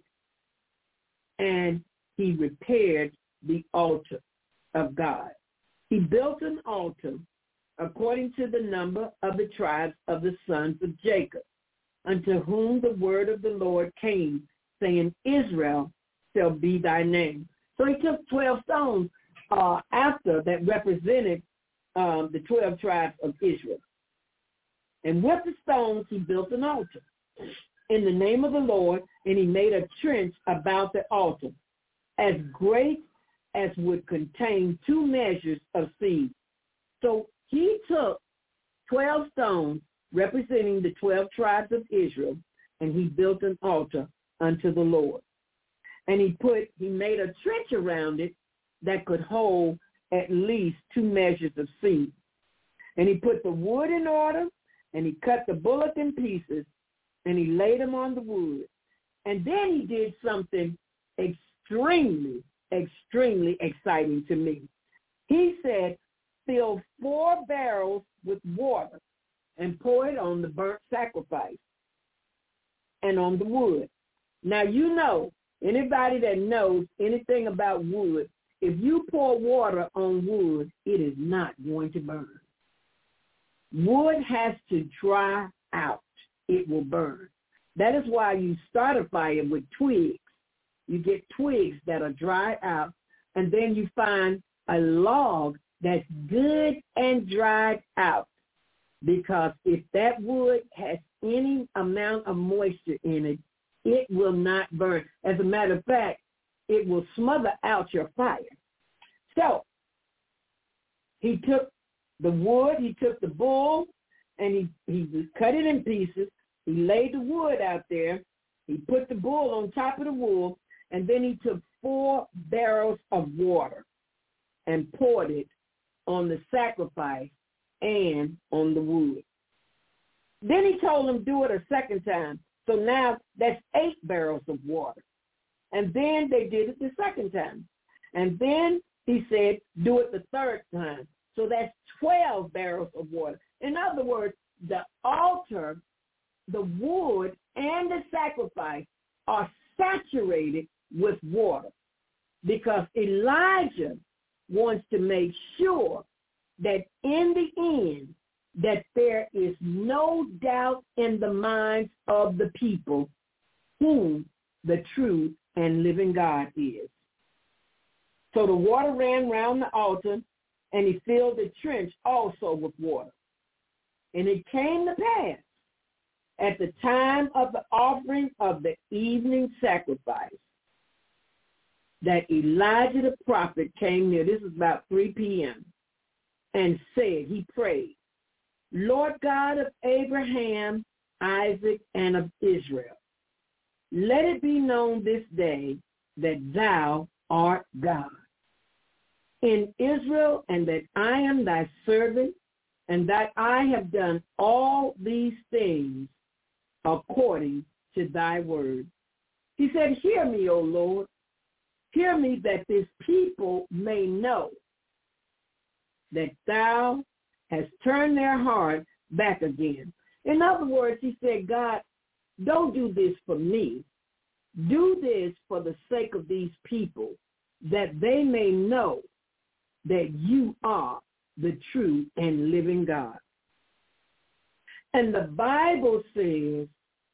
and he repaired the altar of God. He built an altar according to the number of the tribes of the sons of Jacob, unto whom the word of the Lord came, saying, Israel shall be thy name. So he took 12 stones after that represented the 12 tribes of Israel. And with the stones, he built an altar in the name of the Lord, and he made a trench about the altar, as great as would contain 2 measures of seed. So he took 12 stones representing the 12 tribes of Israel, and he built an altar unto the Lord. And he made a trench around it that could hold at least 2 measures of seed. And he put the wood in order, and he cut the bullock in pieces, and he laid them on the wood. And then he did something extremely, extremely exciting to me. He said, fill 4 barrels with water and pour it on the burnt sacrifice and on the wood. Now, you know, anybody that knows anything about wood, if you pour water on wood, it is not going to burn. Wood has to dry out. It will burn. That is why you start a fire with twigs. You get twigs that are dried out, and then you find a log that's good and dried out. Because if that wood has any amount of moisture in it, it will not burn. As a matter of fact, it will smother out your fire. So he took the wood, he took the bull, and he cut it in pieces. He laid the wood out there. He put the bull on top of the wool, and then he took 4 barrels of water and poured it on the sacrifice and on the wood. Then he told them do it a second time. So now that's 8 barrels of water. And then they did it the second time. And then he said, do it the third time. So that's 12 barrels of water. In other words, the altar, the wood, and the sacrifice are saturated with water, because Elijah wants to make sure that in the end that there is no doubt in the minds of the people whom the true and living God is. So the water ran round the altar, and he filled the trench also with water. And it came to pass at the time of the offering of the evening sacrifice that Elijah the prophet came near. This is about 3 p.m. and said, he prayed, Lord God of Abraham, Isaac, and of Israel, let it be known this day that thou art God in Israel, and that I am thy servant, and that I have done all these things according to thy word. He said, hear me, O Lord. Hear me, that this people may know that thou hast turned their heart back again. In other words, he said, God, don't do this for me. Do this for the sake of these people, that they may know that you are the true and living God. And the Bible says,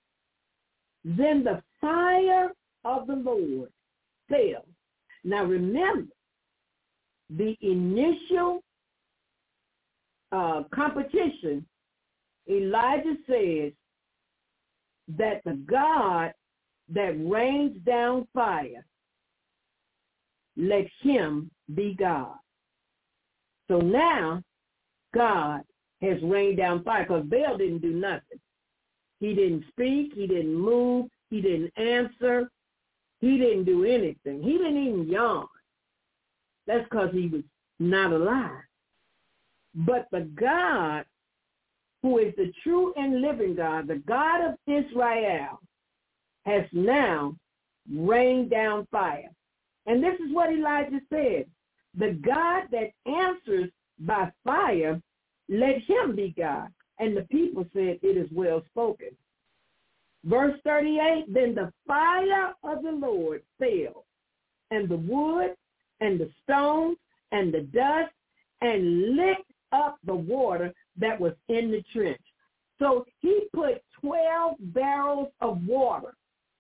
then the fire of the Lord fell. Now remember, the initial competition, Elijah says that the God that rains down fire, let him be God. So now God has rained down fire because Baal didn't do nothing. He didn't speak. He didn't move. He didn't answer. He didn't do anything. He didn't even yawn. That's because he was not alive. But the God who is the true and living God, the God of Israel, has now rained down fire. And this is what Elijah said. The God that answers by fire, let him be God. And the people said, it is well spoken. Verse 38, then the fire of the Lord fell, and the wood and the stones and the dust, and licked up the water that was in the trench. So he put 12 barrels of water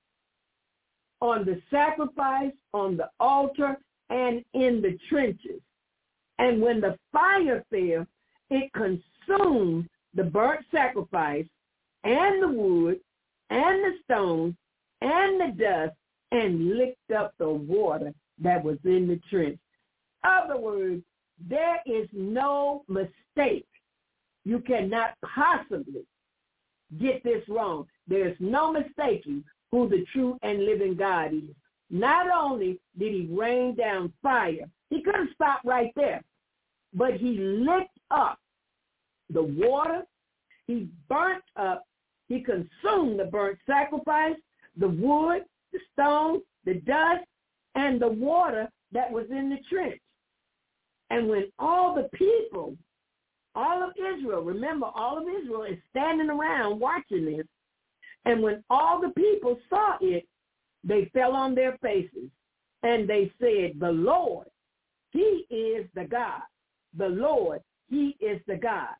on the sacrifice, on the altar, and in the trenches. And when the fire fell, it consumed the burnt sacrifice and the wood and the stones and the dust and licked up the water that was in the trench. In other words, there is no mistake. You cannot possibly get this wrong. There's no mistaking who the true and living God is. Not only did he rain down fire, he could have stopped right there, but he licked up the water, he burnt up, he consumed the burnt sacrifice, the wood, the stones, the dust, and the water that was in the trench. And when all the people, all of Israel, remember, all of Israel is standing around watching this, and when all the people saw it, they fell on their faces, and they said, the Lord, he is the God. The Lord, he is the God.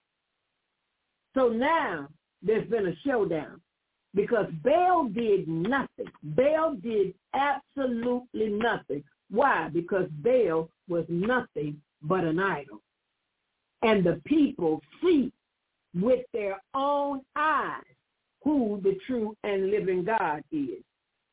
So now there's been a showdown because Baal did nothing. Baal did absolutely nothing. Why? Because Baal was nothing but an idol. And the people see with their own eyes who the true and living God is.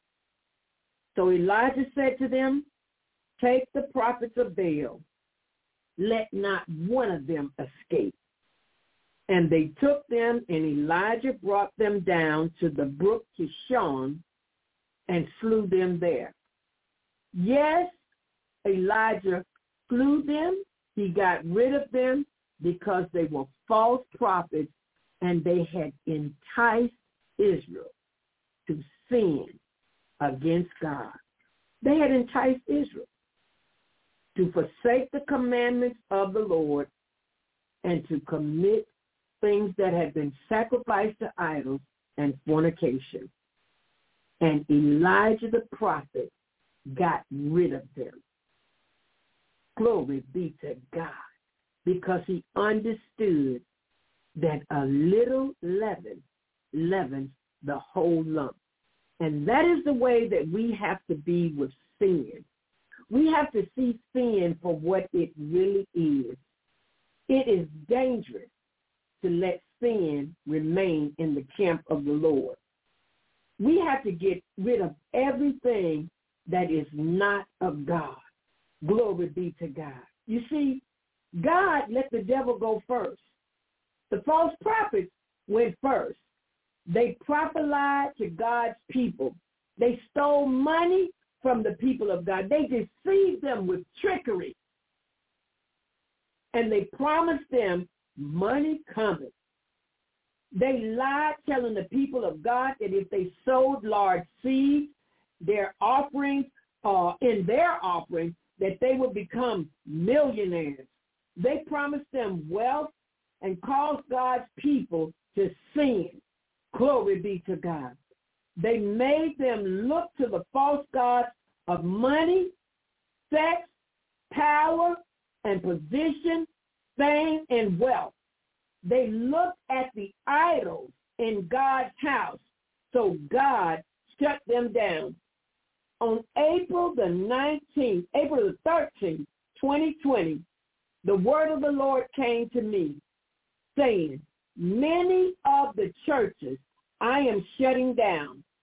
So Elijah said to them, take the prophets of Baal, let not one of them escape. And they took them, and Elijah brought them down to the brook Kishon and slew them there. Yes, Elijah slew them. He got rid of them because they were false prophets, and they had enticed Israel to sin against God. They had enticed Israel to forsake the commandments of the Lord and to commit things that had been sacrificed to idols and fornication. And Elijah the prophet got rid of them. Glory be to God, because he understood that a little leaven leavens the whole lump. And that is the way that we have to be with sin. We have to see sin for what it really is. It is dangerous to let sin remain in the camp of the Lord. We have to get rid of everything that is not of God. Glory be to God. You see, God let the devil go first. The false prophets went first. They prophesied to God's people. They stole money from the people of God. They deceived them with trickery. And they promised them money coming. They lied, telling the people of God that if they sowed large seeds, their offerings, in their offering, that they would become millionaires. They promised them wealth and caused God's people to sin. Glory be to God. They made them look to the false gods of money, sex, power, and position, fame, and wealth. They looked at the idols in God's house, so God shut them down. On April the 13th, 2020, the word of the Lord came to me, saying, many of the churches I am shutting down,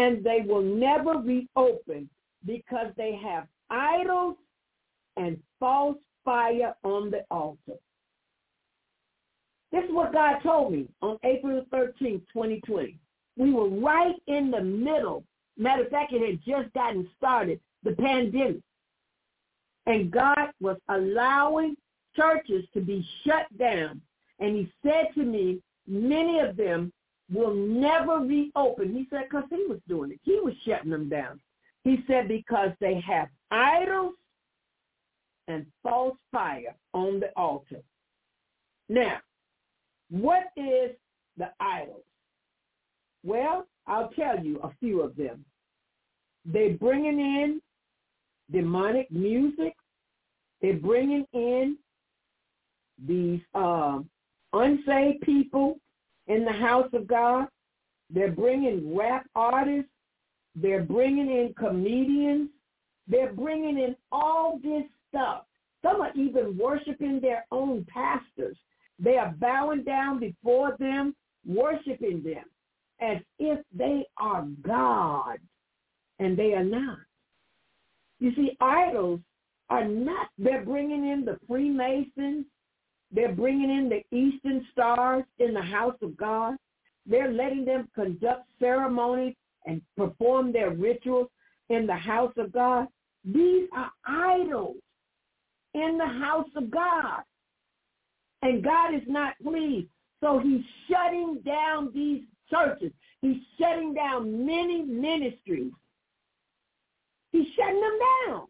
and they will never reopen because they have idols and false fire on the altar. This is what God told me on April 13th, 2020. We were right in the middle. Matter of fact, it had just gotten started, the pandemic. And God was allowing churches to be shut down. And he said to me, many of them will never reopen. He said, because he was doing it. He was shutting them down. He said, because they have idols and false fire on the altar. Now, what is the idols? Well, I'll tell you a few of them. They're bringing in demonic music. They're bringing in these unsaved people in the house of God. They're bringing rap artists. They're bringing in comedians. They're bringing in all this stuff. Some are even worshiping their own pastors. They are bowing down before them, worshiping them as if they are God, and they are not. You see, idols are not, they're bringing in the Freemasons. They're bringing in the Eastern Stars in the house of God. They're letting them conduct ceremonies and perform their rituals in the house of God. These are idols in the house of God. And God is not pleased. So he's shutting down these churches. He's shutting down many ministries. He's shutting them down.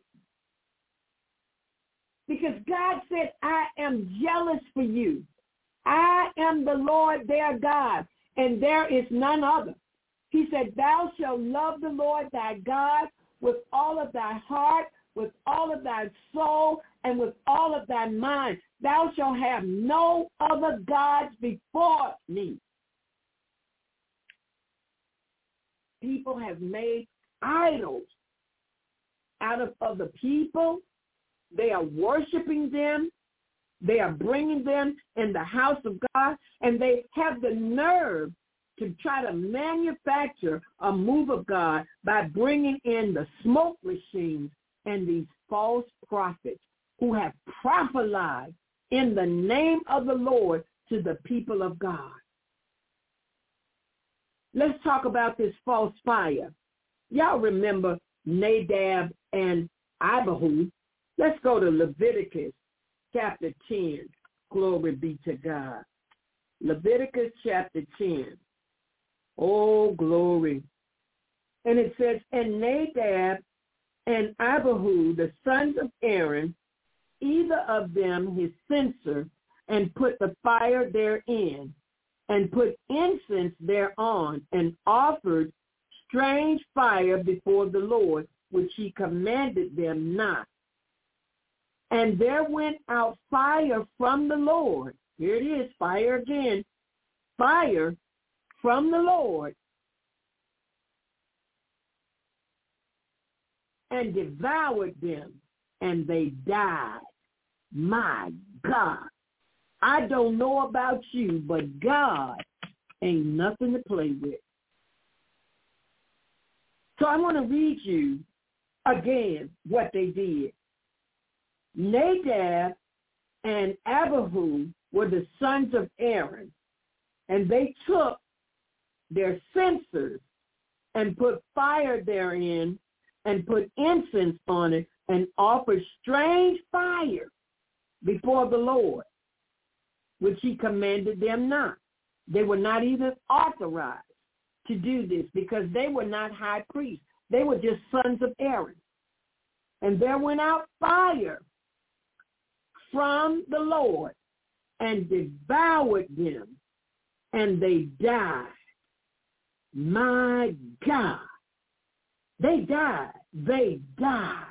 Because God said, I am jealous for you. I am the Lord their God, and there is none other. He said, thou shalt love the Lord thy God with all of thy heart, with all of thy soul, and with all of thy mind. Thou shalt have no other gods before me. People have made idols out of other people. They are worshiping them. They are bringing them in the house of God, and they have the nerve to try to manufacture a move of God by bringing in the smoke machines and these false prophets who have prophesied in the name of the Lord to the people of God. Let's talk about this false fire. Y'all remember Nadab and Abihu. Let's go to Leviticus chapter 10. Glory be to God. Leviticus chapter 10. Oh, glory. And it says, and Nadab and Abihu, the sons of Aaron, either of them his censer, and put the fire therein, and put incense thereon, and offered strange fire before the Lord, which he commanded them not. And there went out fire from the Lord. Here it is, fire again. Fire from the Lord. And devoured them, and they died. My God. I don't know about you, but God ain't nothing to play with. So I want to read you again what they did. Nadab and Abihu were the sons of Aaron, and they took their censers and put fire therein and put incense on it and offered strange fire before the Lord, which he commanded them not. They were not even authorized to do this because they were not high priests. They were just sons of Aaron. And there went out fire from the Lord and devoured them, and they died. My God. They died. They died.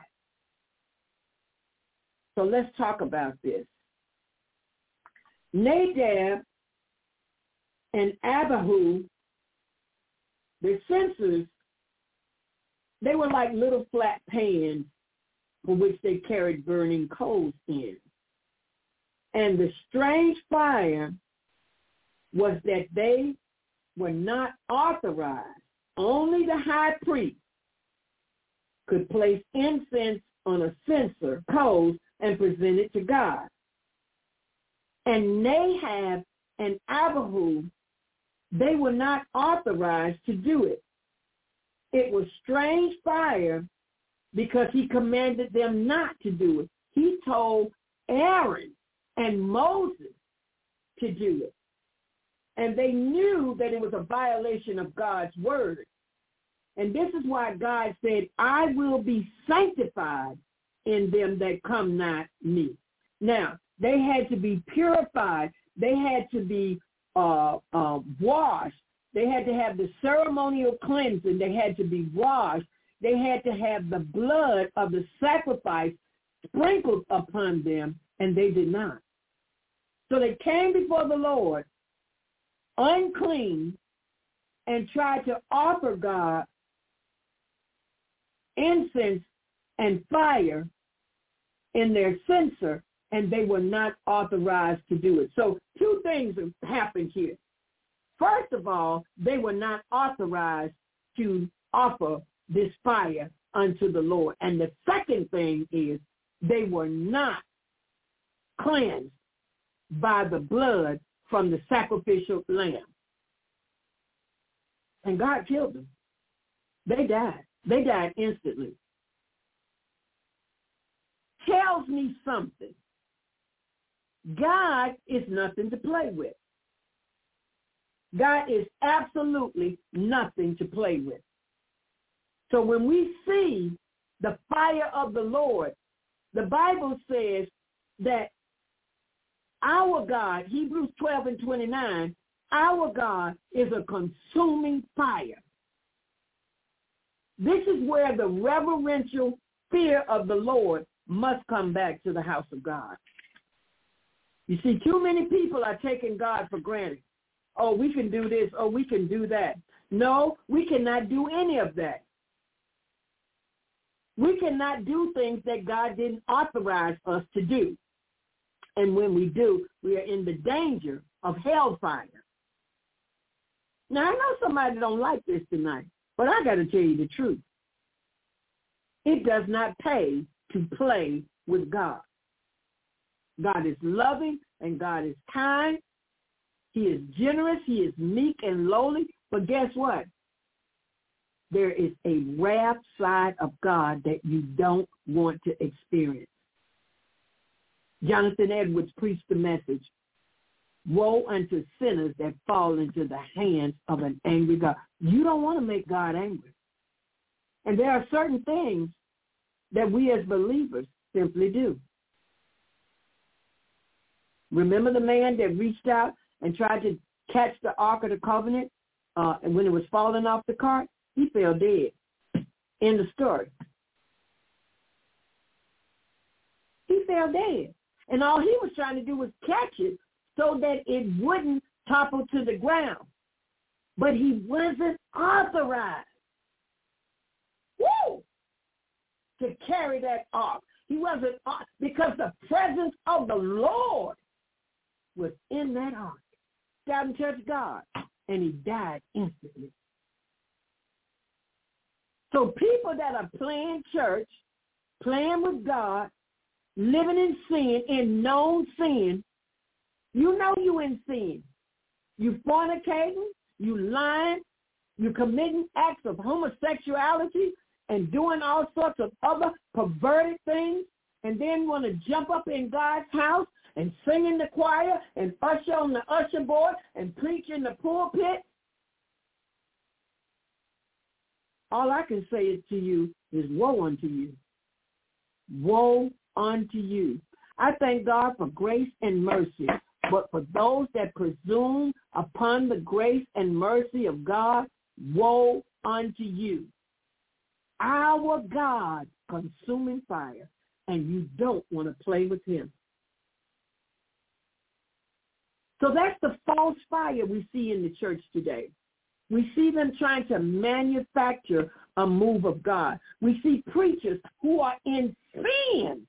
So let's talk about this. Nadab and Abihu, their censers, they were like little flat pans for which they carried burning coals in. And the strange fire was that they were not authorized only the high priest could place incense on a censer coals and present it to God. And Nadab and Abihu, they were not authorized to do it. It was strange fire because he commanded them not to do it. He told Aaron and Moses to do it. And they knew that it was a violation of God's word. And this is why God said, I will be sanctified in them that come not me. Now, they had to be purified. They had to be washed. They had to have the ceremonial cleansing. They had to be washed. They had to have the blood of the sacrifice sprinkled upon them, and they did not. So they came before the Lord unclean and tried to offer God incense and fire in their censer, and they were not authorized to do it. So two things have happened here. First of all, they were not authorized to offer this fire unto the Lord. And the second thing is they were not cleansed by the blood from the sacrificial lamb. And God killed them. They died. They died instantly. Tells me something. God is nothing to play with. God is absolutely nothing to play with. So when we see the fire of the Lord, the Bible says that our God, Hebrews 12:29, our God is a consuming fire. This is where the reverential fear of the Lord must come back to the house of God. You see, too many people are taking God for granted. Oh, we can do this. Oh, we can do that. No, we cannot do any of that. We cannot do things that God didn't authorize us to do. And when we do, we are in the danger of hellfire. Now, I know somebody don't like this tonight, but I got to tell you the truth. It does not pay to play with God. God is loving and God is kind. He is generous. He is meek and lowly. But guess what? There is a wrath side of God that you don't want to experience. Jonathan Edwards preached the message, woe unto sinners that fall into the hands of an angry God. You don't want to make God angry. And there are certain things that we as believers simply do. Remember the man that reached out and tried to catch the Ark of the Covenant, and when it was falling off the cart, he fell dead. In the story. He fell dead. And all he was trying to do was catch it so that it wouldn't topple to the ground. But he wasn't authorized. Woo! To carry that ark. He wasn't, because the presence of the Lord was in that ark. Down in church God. And he died instantly. So people that are playing church, playing with God, living in sin, in known sin, you know you in sin. You fornicating, you lying, you committing acts of homosexuality and doing all sorts of other perverted things, and then want to jump up in God's house and sing in the choir and usher on the usher board and preach in the pulpit. All I can say to you is woe unto you. Woe unto you. I thank God for grace and mercy, but for those that presume upon the grace and mercy of God, woe unto you. Our God, consuming fire, and you don't want to play with him. So that's the false fire we see in the church today. We see them trying to manufacture a move of God. We see preachers who are in sin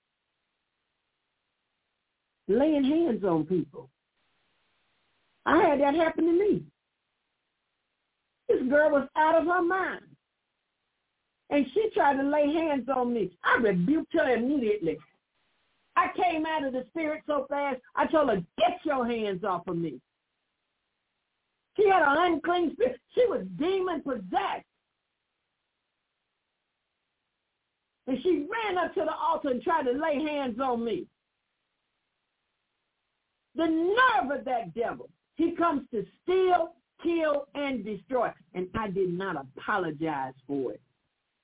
laying hands on people. I had that happen to me. This girl was out of her mind. And she tried to lay hands on me. I rebuked her immediately. I came out of the spirit so fast, I told her, get your hands off of me. She had an unclean spirit. She was demon-possessed. And she ran up to the altar and tried to lay hands on me. The nerve of that devil. He comes to steal, kill, and destroy. And I did not apologize for it.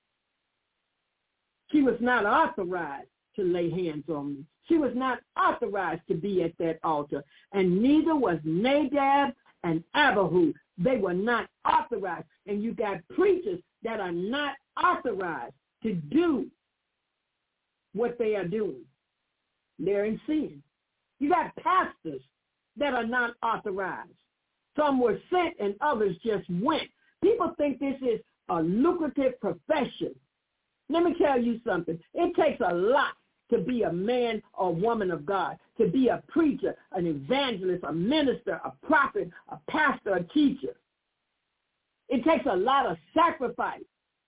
She was not authorized to lay hands on me. She was not authorized to be at that altar. And neither was Nadab and Abihu. They were not authorized. And you got preachers that are not authorized to do what they are doing. They're in sin. You got pastors that are not authorized. Some were sent and others just went. People think this is a lucrative profession. Let me tell you something. It takes a lot to be a man or woman of God, to be a preacher, an evangelist, a minister, a prophet, a pastor, a teacher. It takes a lot of sacrifice.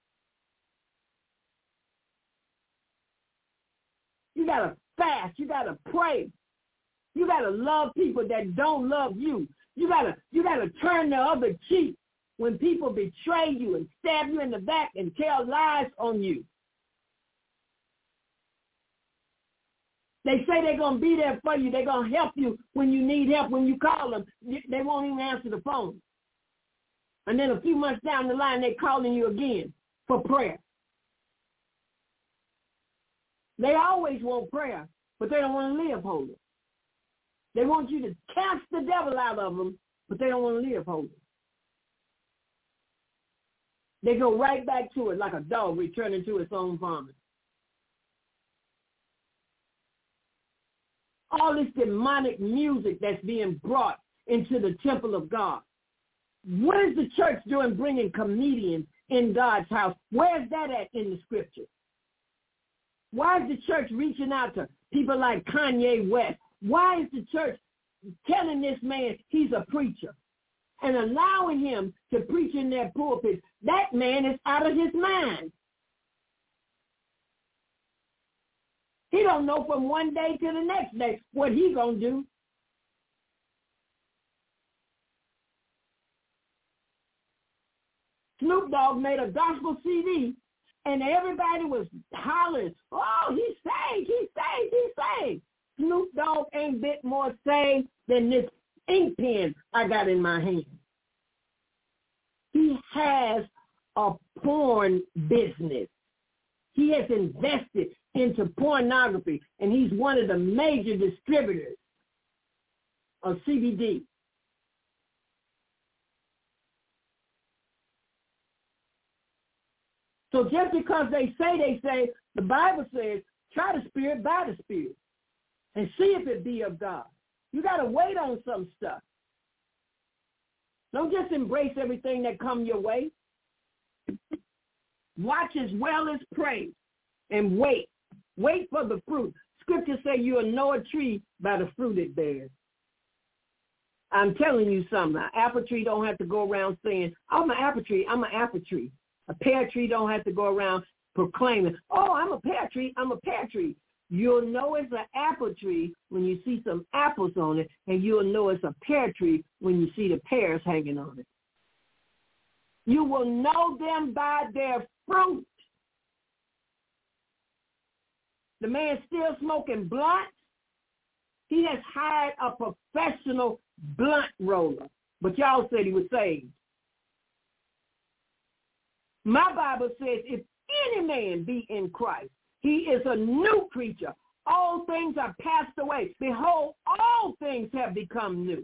You got to fast. You got to pray. You got to love people that don't love you. You got to turn the other cheek when people betray you and stab you in the back and tell lies on you. They say they're going to be there for you. They're going to help you when you need help. When you call them, they won't even answer the phone. And then a few months down the line, they're calling you again for prayer. They always want prayer, but they don't want to live holy. They want you to cast the devil out of them, but they don't want to live holy. They go right back to it like a dog returning to its own vomit. All this demonic music that's being brought into the temple of God. What is the church doing bringing comedians in God's house? Where's that at in the scripture? Why is the church reaching out to people like Kanye West? Why is the church telling this man he's a preacher and allowing him to preach in their pulpits? That man is out of his mind. He don't know from one day to the next day what he gonna do. Snoop Dogg made a gospel CD, and everybody was hollering, oh, he's saved, he's saved, he's saved. Snoop Dogg ain't bit more saved than this ink pen I got in my hand. He has a porn business. He has invested into pornography, and he's one of the major distributors of CBD. So just because they say, the Bible says, try the spirit by the spirit and see if it be of God. You got to wait on some stuff. Don't just embrace everything that comes your way. Watch as well as pray and wait. Wait for the fruit. Scriptures say you'll know a tree by the fruit it bears. I'm telling you something. An apple tree don't have to go around saying, I'm an apple tree, I'm an apple tree. A pear tree don't have to go around proclaiming, oh, I'm a pear tree, I'm a pear tree. You'll know it's an apple tree when you see some apples on it, and you'll know it's a pear tree when you see the pears hanging on it. You will know them by their fruit. The man's still smoking blunts. He has hired a professional blunt roller, but y'all said he was saved. My Bible says if any man be in Christ, he is a new creature. All things are passed away. Behold, all things have become new.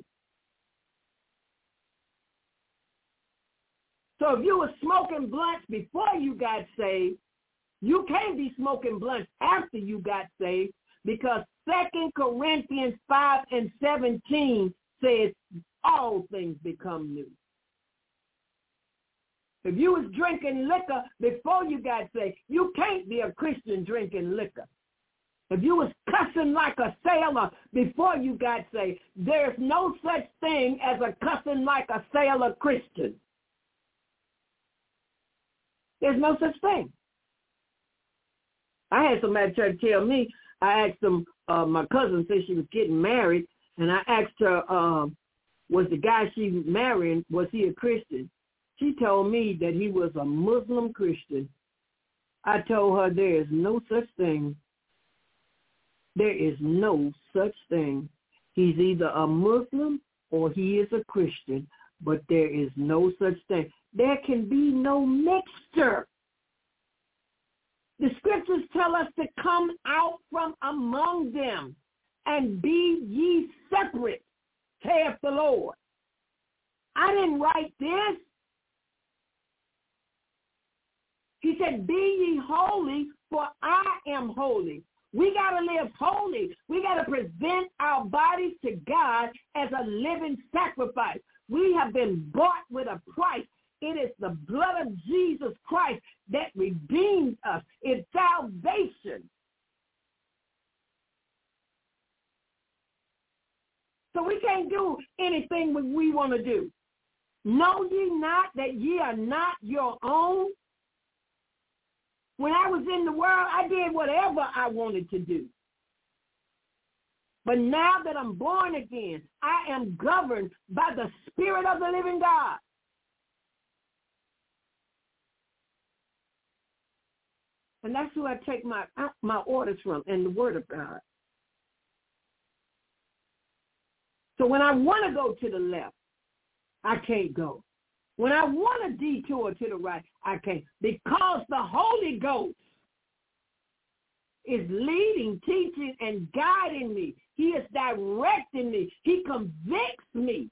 So if you were smoking blunts before you got saved, you can't be smoking blunts after you got saved, because 2 Corinthians 5:17 says all things become new. If you was drinking liquor before you got saved, you can't be a Christian drinking liquor. If you was cussing like a sailor before you got saved, there's no such thing as a cussing like a sailor Christian. There's no such thing. I had somebody try to tell me, I asked them, my cousin said she was getting married, and I asked her, was the guy she was marrying, was he a Christian? She told me that he was a Muslim Christian. I told her there is no such thing. There is no such thing. He's either a Muslim or he is a Christian, but there is no such thing. There can be no mixture. The scriptures tell us to come out from among them and be ye separate, saith the Lord. I didn't write this. He said, be ye holy, for I am holy. We got to live holy. We got to present our bodies to God as a living sacrifice. We have been bought with a price. It is the blood of Jesus Christ that redeems us. It's salvation. So we can't do anything that we want to do. Know ye not that ye are not your own? When I was in the world, I did whatever I wanted to do. But now that I'm born again, I am governed by the Spirit of the living God. And that's who I take my orders from, and the Word of God. So when I want to go to the left, I can't go. When I want to detour to the right, I can't. Because the Holy Ghost is leading, teaching, and guiding me. He is directing me. He convicts me.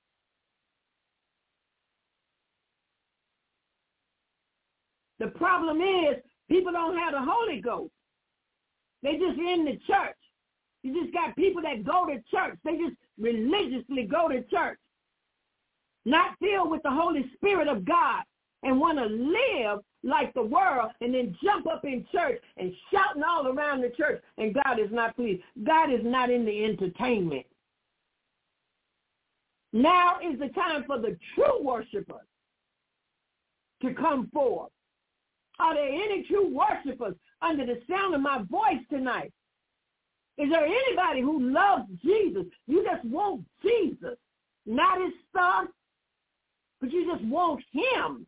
The problem is people don't have the Holy Ghost. They just in the church. You just got people that go to church. They just religiously go to church, not filled with the Holy Spirit of God, and want to live like the world and then jump up in church and shouting all around the church, and God is not pleased. God is not in the entertainment. Now is the time for the true worshipers to come forth. Are there any true worshipers under the sound of my voice tonight? Is there anybody who loves Jesus? You just want Jesus, not his stuff, but you just want him.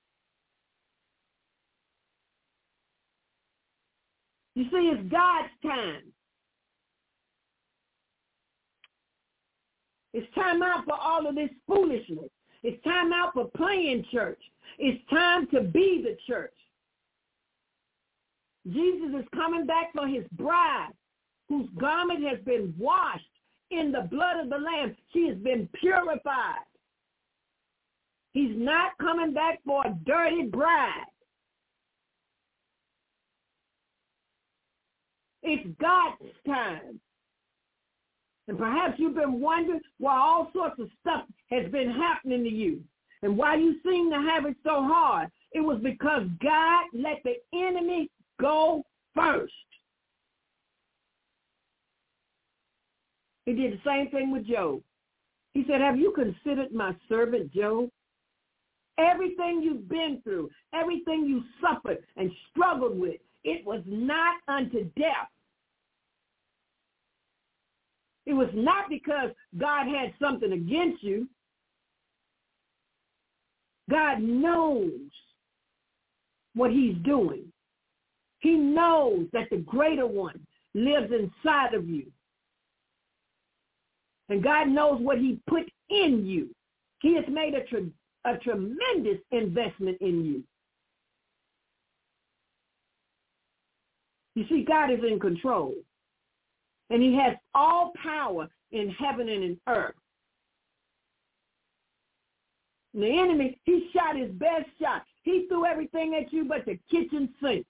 You see, it's God's time. It's time out for all of this foolishness. It's time out for playing church. It's time to be the church. Jesus is coming back for his bride, whose garment has been washed in the blood of the Lamb. She has been purified. He's not coming back for a dirty bride. It's God's time. And perhaps you've been wondering why all sorts of stuff has been happening to you and why you seem to have it so hard. It was because God let the enemy go first. He did the same thing with Job. He said, have you considered my servant Job? Everything you've been through, everything you suffered and struggled with, it was not unto death. It was not because God had something against you. God knows what he's doing. He knows that the greater one lives inside of you. And God knows what he put in you. He has made a tremendous investment in you. You see, God is in control. And he has all power in heaven and in earth. And the enemy, he shot his best shot. He threw everything at you but the kitchen sink.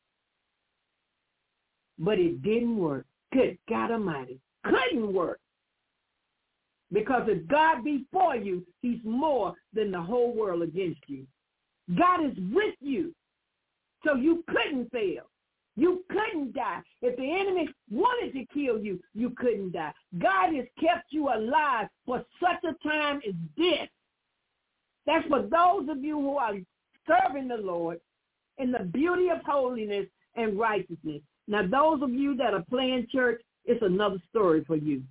But it didn't work. Good God Almighty. Couldn't work. Because if God be for you, he's more than the whole world against you. God is with you. So you couldn't fail. You couldn't die. If the enemy wanted to kill you, you couldn't die. God has kept you alive for such a time as this. That's for those of you who are serving the Lord in the beauty of holiness and righteousness. Now, those of you that are playing church, it's another story for you.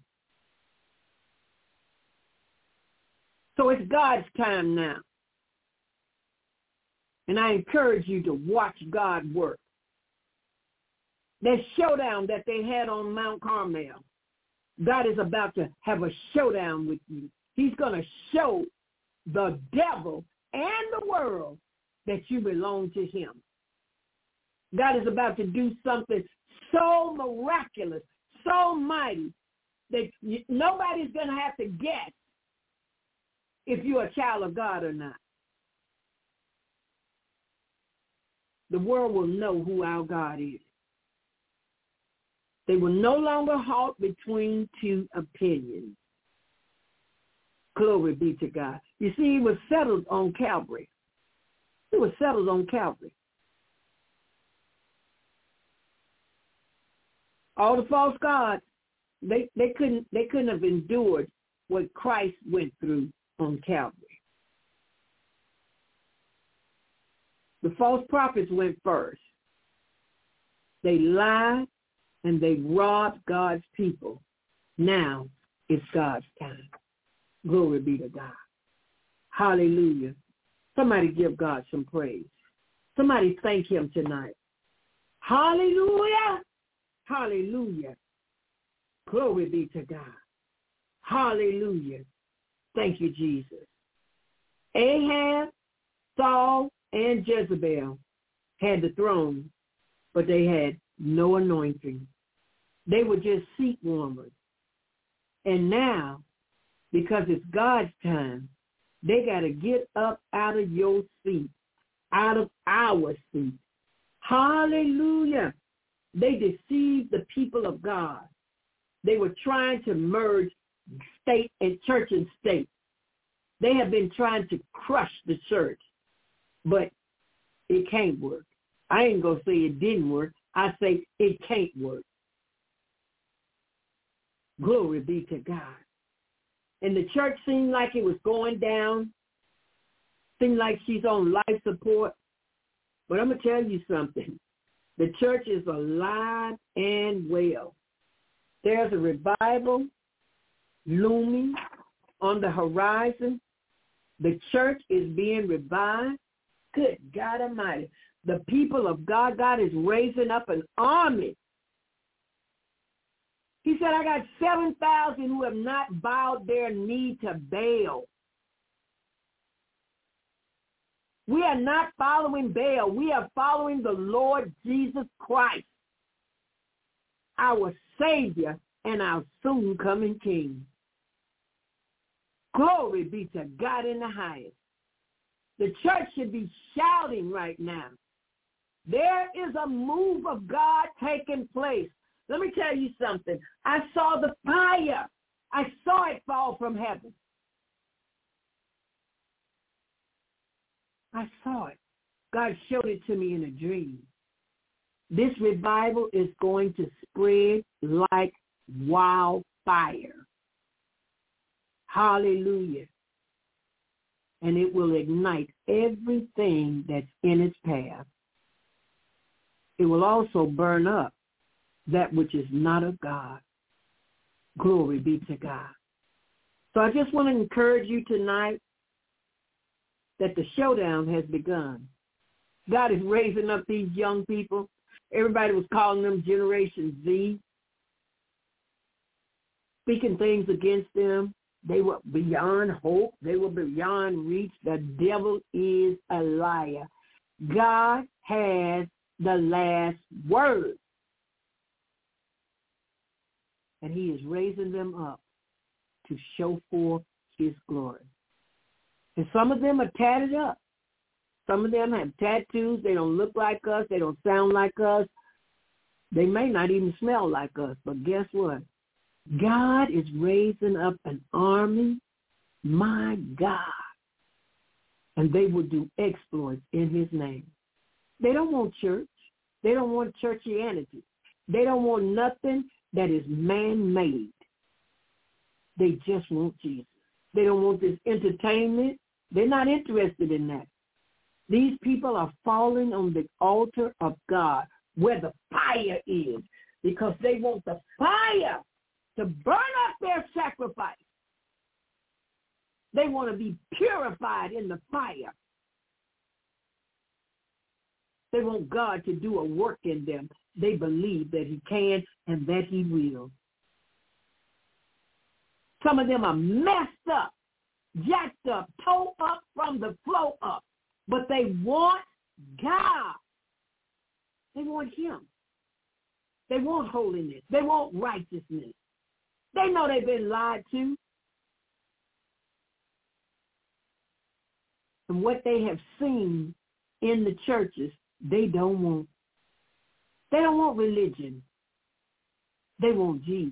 So it's God's time now. And I encourage you to watch God work. That showdown that they had on Mount Carmel, God is about to have a showdown with you. He's going to show the devil and the world that you belong to him. God is about to do something so miraculous, so mighty, that nobody's going to have to guess if you're a child of God or not. The world will know who our God is. They will no longer halt between two opinions. Glory be to God. You see, it was settled on Calvary. It was settled on Calvary. All the false gods, they couldn't have endured what Christ went through on Calvary. The false prophets went first. They lied and they robbed God's people. Now it's God's time. Glory be to God. Hallelujah. Somebody give God some praise. Somebody thank him tonight. Hallelujah. Hallelujah. Glory be to God. Hallelujah. Thank you, Jesus. Ahab, Saul, and Jezebel had the throne, but they had no anointing. They were just seat warmers. And now, because it's God's time, they got to get up out of your seat, out of our seat. Hallelujah. They deceived the people of God. They were trying to merge state and church and state. They have been trying to crush the church, but it can't work. I ain't going to say it didn't work. I say it can't work. Glory be to God. And the church seemed like it was going down, seemed like she's on life support. But I'm going to tell you something. The church is alive and well. There's a revival looming on the horizon. The church is being revived. Good God Almighty. The people of God, God is raising up an army. He said, I got 7,000 who have not bowed their knee to Baal. We are not following Baal. We are following the Lord Jesus Christ, our Savior and our soon-coming King. Glory be to God in the highest. The church should be shouting right now. There is a move of God taking place. Let me tell you something. I saw the fire. I saw it fall from heaven. I saw it. God showed it to me in a dream. This revival is going to spread like wildfire. Hallelujah. And it will ignite everything that's in its path. It will also burn up that which is not of God. Glory be to God. So I just want to encourage you tonight that the showdown has begun. God is raising up these young people. Everybody was calling them Generation Z, speaking things against them. They were beyond hope. They were beyond reach. The devil is a liar. God has the last word. And he is raising them up to show forth his glory. And some of them are tatted up. Some of them have tattoos. They don't look like us. They don't sound like us. They may not even smell like us. But guess what? God is raising up an army, my God. And they will do exploits in his name. They don't want church. They don't want churchianity. They don't want nothing that is man-made. They just want Jesus. They don't want this entertainment. They're not interested in that. These people are falling on the altar of God where the fire is because they want the fire to burn up their sacrifice. They want to be purified in the fire. They want God to do a work in them. They believe that he can and that he will. Some of them are messed up, jacked up, tore up from the flow up. But they want God. They want him. They want holiness. They want righteousness. They know they've been lied to. And what they have seen in the churches, they don't want. They don't want religion. They want Jesus.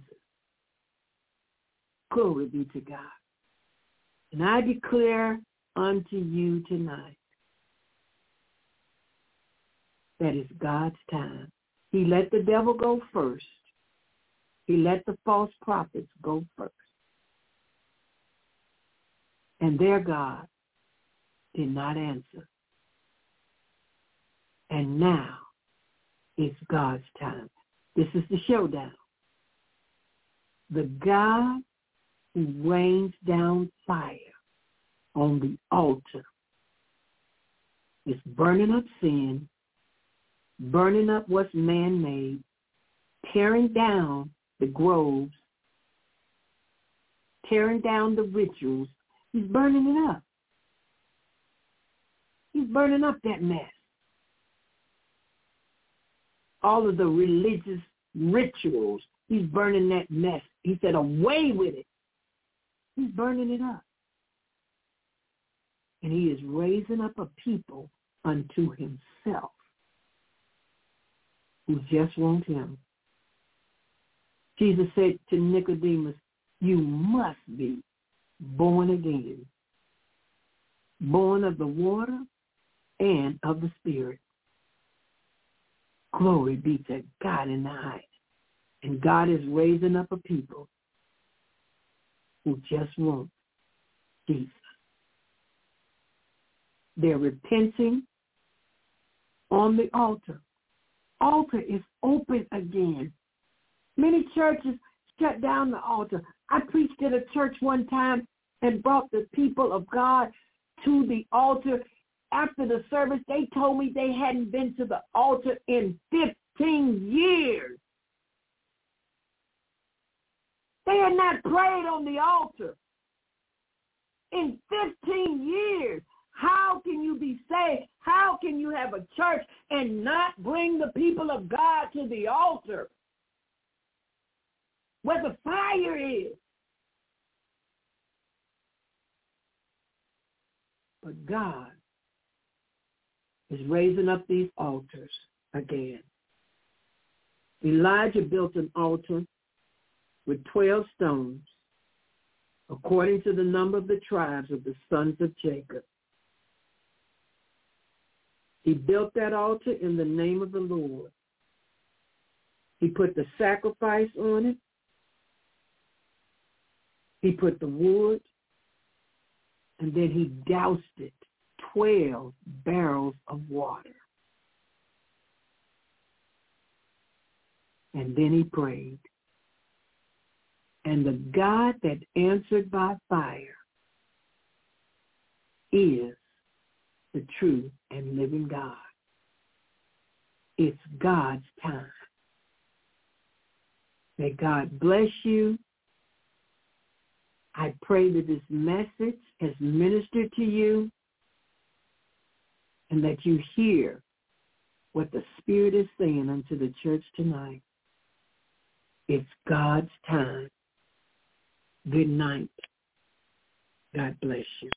Glory be to God. And I declare unto you tonight that it's God's time. He let the devil go first. He let the false prophets go first. And their God did not answer. And now it's God's time. This is the showdown. The God who rains down fire on the altar is burning up sin, burning up what's man-made, tearing down the groves, tearing down the rituals. He's burning it up. He's burning up that mess. All of the religious rituals, he's burning that mess. He said, away with it. He's burning it up. And he is raising up a people unto himself who just want him. Jesus said to Nicodemus, you must be born again, born of the water and of the Spirit. Glory be to God in the highest. And God is raising up a people who just want Jesus. They're repenting on the altar. Altar is open again. Many churches shut down the altar. I preached at a church one time and brought the people of God to the altar. After the service, they told me they hadn't been to the altar in 15 years. They had not prayed on the altar in 15 years. How can you be saved? How can you have a church and not bring the people of God to the altar where the fire is? But God is raising up these altars again. Elijah built an altar with 12 stones, according to the number of the tribes of the sons of Jacob. He built that altar in the name of the Lord. He put the sacrifice on it. He put the wood, and then he doused it, 12 barrels of water. And then he prayed. And the God that answered by fire is the true and living God. It's God's time. May God bless you. I pray that this message has ministered to you and that you hear what the Spirit is saying unto the church tonight. It's God's time. Good night. God bless you.